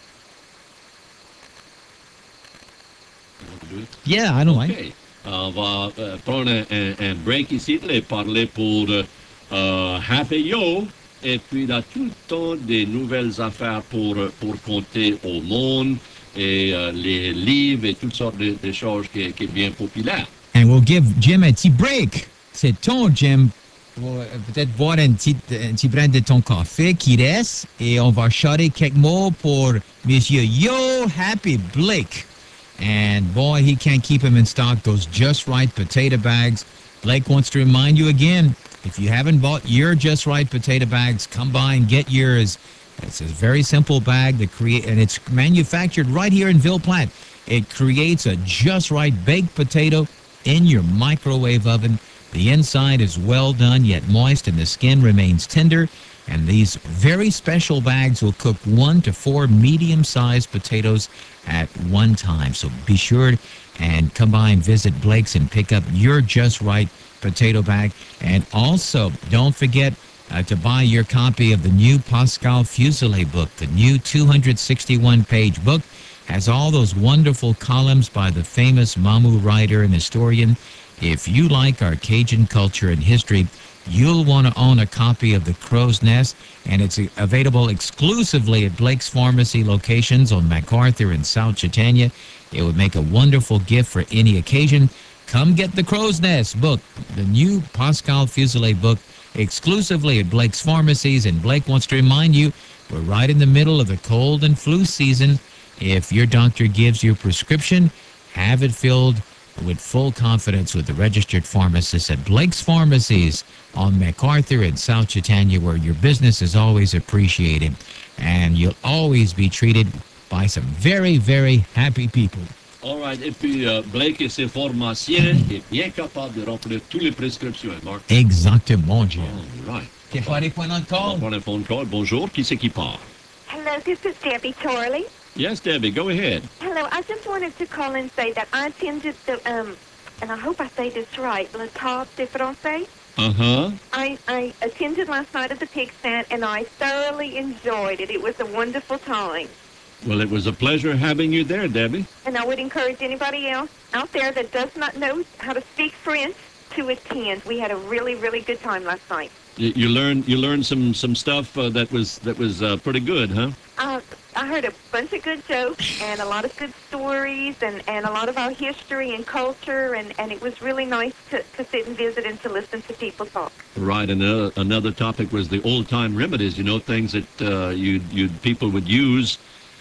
Yeah, I don't mind. OK. On va euh, prendre un, un- un break ici et parler pour euh, euh, Happy Yo. Et puis, il a tout le temps des nouvelles affaires pour, euh, pour compter au monde et euh, les livres et toutes sortes de, de choses qui, qui est bien populaire. And we'll give Jim un petit break. C'est ton, Jim. Pour, euh, peut-être boire un petit, un petit brin de ton café qui reste. Et on va chanter quelques mots pour Monsieur Yo Happy Blake. And boy, he can't keep him in stock. Those Just Right potato bags. Blake wants to remind you again, if you haven't bought your Just Right potato bags, come by and get yours. It's a very simple bag that create, and it's manufactured right here in Ville Platte. It creates a Just Right baked potato in your microwave oven. The inside is well done yet moist, and the skin remains tender. And these very special bags will cook one to four medium-sized potatoes at one time. So be sure and come by and visit Blake's and pick up your Just Right potato bag. And also, don't forget uh, to buy your copy of the new Pascal Fuselier book. The new two hundred sixty-one page book has all those wonderful columns by the famous Mamu writer and historian. If you like our Cajun culture and history, you'll want to own a copy of The Crow's Nest, and it's uh, available exclusively at Blake's Pharmacy locations on MacArthur and South Chautauqua. It would make a wonderful gift for any occasion. Come get The Crow's Nest book, the new Pascal Fuselier book, exclusively at Blake's Pharmacies. And Blake wants to remind you, we're right in the middle of the cold and flu season. If your doctor gives you a prescription, have it filled with full confidence with the registered pharmacist at Blake's Pharmacies on MacArthur and South Chautauqua, where your business is always appreciated and you'll always be treated by some very, very happy people. All right. Et puis, euh, Blake et ses pharmaciens est bien capable de remplir toutes les prescriptions, Marc. Exactement, Jim. All right. T'es pas allé prendre un On va call? prendre un phone call. Bonjour. Qui c'est qui part? Hello, this is Debbie Torley. Yes, Debbie, go ahead. Hello, I just wanted to call and say that I attended the, um, and I hope I say this right, Le Table de Français. Uh-huh. I, I attended last night at the pig stand, and I thoroughly enjoyed it. It was a wonderful time. Well, it was a pleasure having you there, Debbie. And I would encourage anybody else out there that does not know how to speak French to attend. We had a really, really good time last night. You, you learned you learned some some stuff uh, that was that was uh, pretty good, huh? Uh, I heard a bunch of good jokes and a lot of good stories and, and a lot of our history and culture, and, and it was really nice to, to sit and visit and to listen to people talk. Right. Another another topic was the old time remedies. You know, things that uh, you you people would use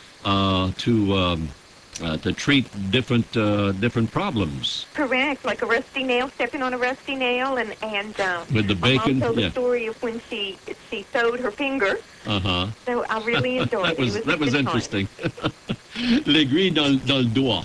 uh, to um, uh, to treat different uh, different problems. Correct, like a rusty nail, stepping on a rusty nail, and and um, With the bacon, my mom told yeah. the story of when she she sewed her finger. Uh huh. So I really enjoyed that it. was it was that a was good time. interesting. L'aiguille dans, dans le doigt.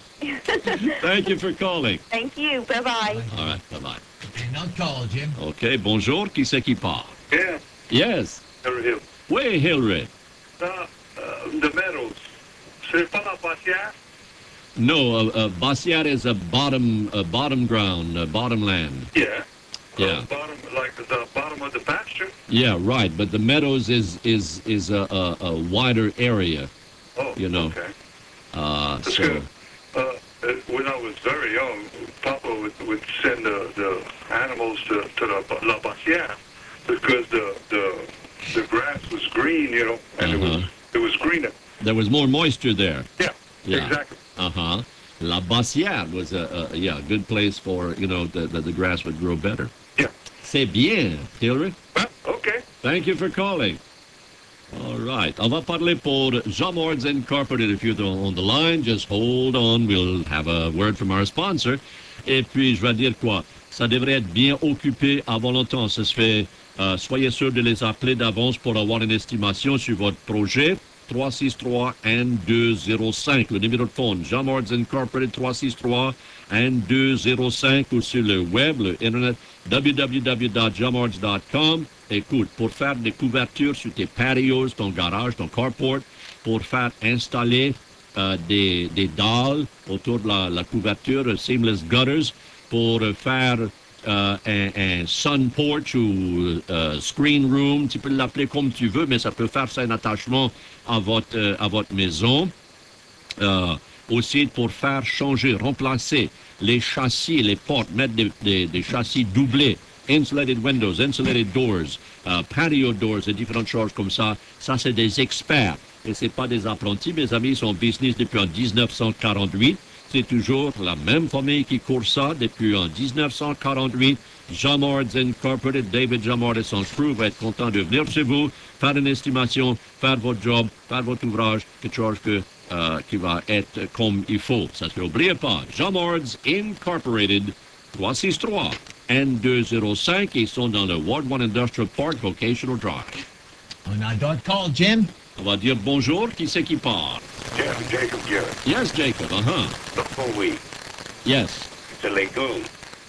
Thank you for calling. Thank you. Bye bye. All right. Bye bye. Not call, Jim. Okay. Bonjour. Qui c'est qui part? Yeah, Yes. over here. Oui, Hillary. Uh, uh, the meadows. C'est pas la patience? No, uh, uh, Basiar is a bottom, uh, bottom ground, uh, bottom land. Yeah. Yeah. Uh, bottom, like the bottom of the pasture? Yeah, right. But the meadows is is is a, a, a wider area. Oh, you know. okay. Uh, That's so. good. Uh, uh, when I was very young, Papa would, would send the, the animals to, to the La Basière because the, the the grass was green, you know, and Uh-huh. it was it was greener. There was more moisture there. Yeah, Yeah. exactly. Uh huh. La Basière was a, a yeah good place for you know the, the the grass would grow better. Yeah. C'est bien, Hillary. Well, okay. Thank you for calling. All right. On va parler pour Jamords Incorporated. If you're on the line, just hold on. We'll have a word from our sponsor. Et puis, je vais dire quoi? Ça devrait être bien occupé avant longtemps. Ça se fait. Euh, soyez sûr de les appeler d'avance pour avoir une estimation sur votre projet. trois six trois un deux zéro cinq. Le numéro de phone, Jamords Incorporated, trois six trois un deux zéro cinq, ou sur le web, le internet, w w w dot jamords dot com. Écoute, pour faire des couvertures sur tes patios, ton garage, ton carport, pour faire installer euh, des, des dalles autour de la, la couverture, seamless gutters, pour faire euh, un, un sun porch ou euh, screen room, tu peux l'appeler comme tu veux, mais ça peut faire ça un attachement à votre, euh, à votre maison. Euh, aussi pour faire changer, remplacer les châssis, les portes, mettre des, des, des châssis doublés, insulated windows, insulated doors, uh, patio doors et différentes choses comme ça. Ça, c'est des experts. Et c'est pas des apprentis. Mes amis, ils sont en business depuis en dix-neuf cent quarante-huit. C'est toujours la même famille qui court ça depuis en dix-neuf cent quarante-huit. Jamords Incorporated, David Jamord et son crew va être content de venir chez vous, faire une estimation, faire votre job, faire votre ouvrage, quelque chose que, euh, qui va être comme il faut. Ça ne se oubliez pas. Jamords Incorporated, trois six trois un deux zéro cinq. Ils sont dans le Ward one Industrial Park, Vocational Drive. On a d'autres calls, Jim? On va dire bonjour. Qui c'est qui part? Yeah, Jacob Garrett. Yes, Jacob. Uh-huh. Local wheat. Yes. It's a legume,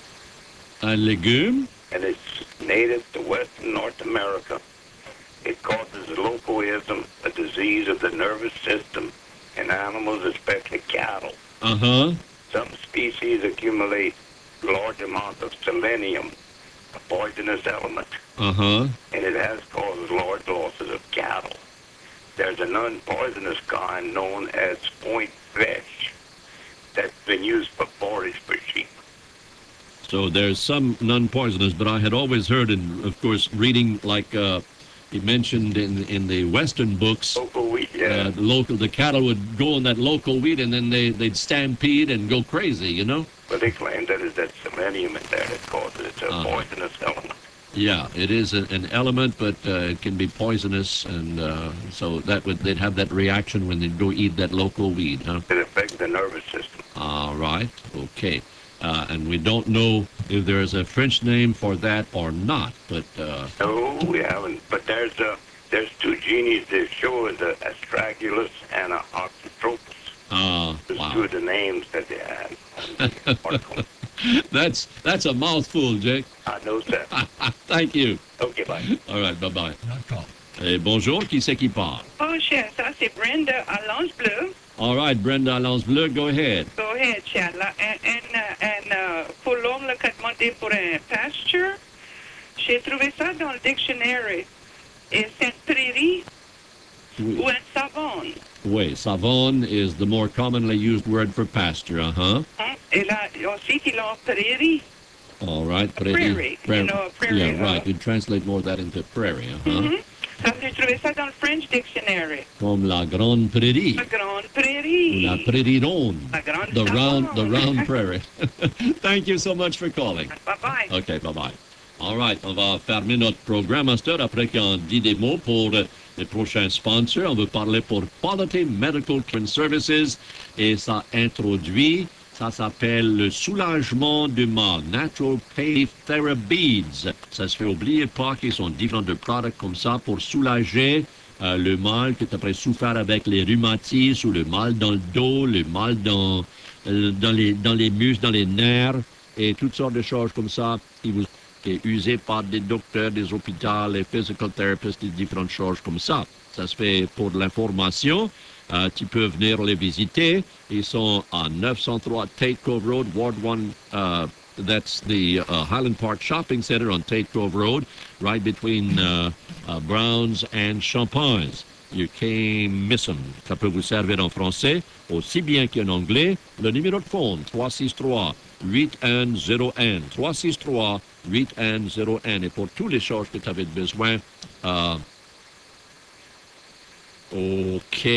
Un légume? and it's native to western North America. It causes locoism, a disease of the nervous system, in animals, especially cattle. Uh-huh. Some species accumulate large amounts of selenium, a poisonous element, Uh-huh. and it has caused large losses of cattle. There's a non-poisonous kind known as point fish that's been used for forage for sheep. So there's some non-poisonous, but I had always heard, and of course, reading like uh, he mentioned in in the Western books, Local wheat, yeah. uh, the local the cattle would go on that local wheat, and then they they'd stampede and go crazy, you know. But they claim that is that selenium in there that causes it. It's a Uh-huh. poisonous element. Yeah, it is a, an element, but uh, it can be poisonous, and uh, so that would they'd have that reaction when they go eat that local weed, huh? It affects the nervous system. All right, okay. Uh, and we don't know if there's a French name for that or not, but uh, No, we haven't. But there's uh, there's two genies that show the astragalus and a oxytropus. uh, Those wow. two of the names that they had. on the article. that's that's a mouthful, Jake. I know that. Thank you. Okay, bye. All right, bye bye. Not call. Et bonjour, qui c'est qui parle? Oh, cher, ça c'est Brenda à l'Ange Bleu. All right, Brenda Alonso Bleu, go ahead. Go ahead, Chandler. And, and, uh, and uh, pour l'homme qui a demandé pour un pasture, j'ai trouvé ça dans le dictionnaire. Et c'est une prairie Oui, ou un savon. oui, savon is the more commonly used word for pasture, uh-huh. Hein? Et là, aussi qu'il a prairie. All right, Prairie, you know, a prairie, Yeah, right. uh, You translate more of that into prairie, uh-huh. Mhm. Ça, j'ai trouvé ça dans le French Dictionary. Comme la grande prairie, La grande prairie. la prairie ronde, La grande the round, the savon. round prairie. Thank you so much for calling. Bye-bye. OK, bye-bye. All right, on va fermer notre programme à cette heure après qu'on dit des mots pour euh, les prochains sponsors. On veut parler pour Quality Medical Services et ça introduit, ça s'appelle le soulagement du mal, Natural Pain Therapies. Ça se fait oublier pas qu'ils sont différents de produits comme ça pour soulager euh, le mal que tu as souffert avec les rhumatismes ou le mal dans le dos, le mal dans, euh, dans, les, dans les muscles, dans les nerfs et toutes sortes de choses comme ça qui vous qui est usé par des docteurs, des hôpitaux, les physical therapists, des différentes choses comme ça. Ça se fait pour de l'information. euh, tu peux venir les visiter. Ils sont à neuf cent trois Tate Cove Road, Ward one. Uh, that's the uh, Highland Park Shopping Center on Tate Cove Road, right between uh, uh, Browns and Champagnes. You can't miss them. Ça peut vous servir en français, aussi bien qu'en anglais. Le numéro de phone, trois six trois huit un zéro un. trois six trois huit un zéro un. Et pour toutes les choses que tu avais besoin, euh, OK.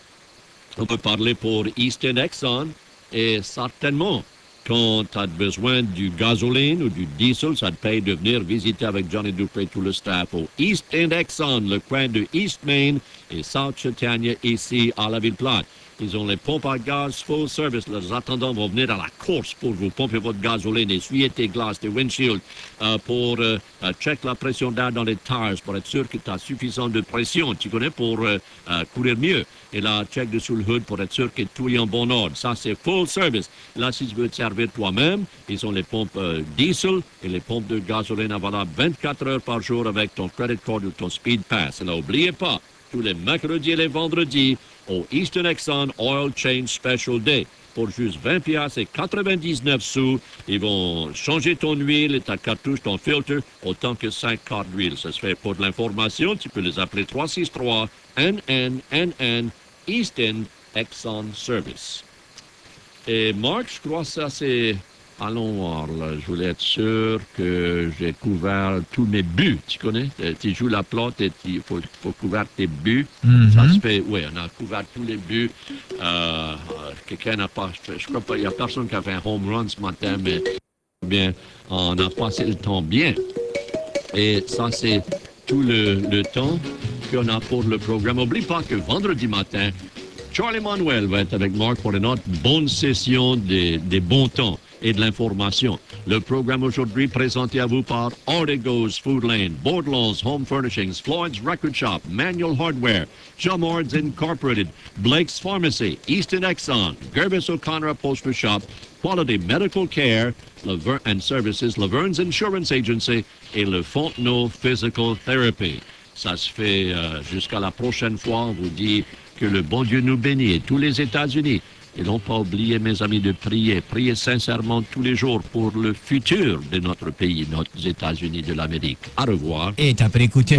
On peut parler pour Eastern Exxon. Et certainement, quand tu as besoin du gasoline ou du diesel, ça te paye de venir visiter avec Johnny Dupré tout le staff au East End Exxon, le coin de East Main et South Chautauqua, ici à la Ville-Plate. Ils ont les pompes à gaz full service. Les attendants vont venir à la course pour vous pomper votre gasoline, essuyer tes glaces, tes windshields, euh, pour euh, check la pression d'air dans les tires, pour être sûr que tu as suffisamment de pression, tu connais, pour euh, euh, courir mieux. Et là, check dessous le hood pour être sûr que tout est en bon ordre. Ça, c'est full service. Là, si tu veux te servir toi-même, ils ont les pompes euh, diesel et les pompes de gasoline à valable vingt-quatre heures par jour avec ton credit card ou ton speed pass. Et là, n'oubliez pas, tous les mercredis et les vendredis, au Eastern Exxon Oil Change Special Day. Pour juste vingt piastres et quatre-vingt-dix-neuf sous, ils vont changer ton huile et ta cartouche, ton filtre, autant que cinq quarts d'huile. Ça se fait pour de l'information. Tu peux les appeler trois six trois N N N N Eastern Exxon Service. Et Marc, je crois que ça c'est... Allons voir, là. Je voulais être sûr que j'ai couvert tous mes buts. Tu connais? Tu joues la plate et il faut, faut couvrir tes buts. Mm-hmm. Ça se fait, oui, on a couvert tous les buts. Euh, quelqu'un n'a pas, je crois pas, il n'y a personne qui a fait un home run ce matin, mais bien, on a passé le temps bien. Et ça, c'est tout le, le temps qu'on a pour le programme. N'oublie pas que vendredi matin, Charlie Manuel va être avec Marc pour une autre bonne session des, des bons temps et de l'information. Le programme aujourd'hui présenté à vous par Artigo's Food Lane, Bordelons Home Furnishings, Floyd's Record Shop, Manual Hardware, Jumard's Incorporated, Blake's Pharmacy, Eastern Exxon, Gervis O'Connor Upholstery Shop, Quality Medical Care Laver- and Services, Laverne's Insurance Agency et le Fontenot Physical Therapy. Ça se fait euh, jusqu'à la prochaine fois. On vous dit que le bon Dieu nous bénisse et tous les États-Unis. Et non pas oublier, mes amis, de prier. Priez sincèrement tous les jours pour le futur de notre pays, nos États-Unis de l'Amérique. Au revoir. Et après écouter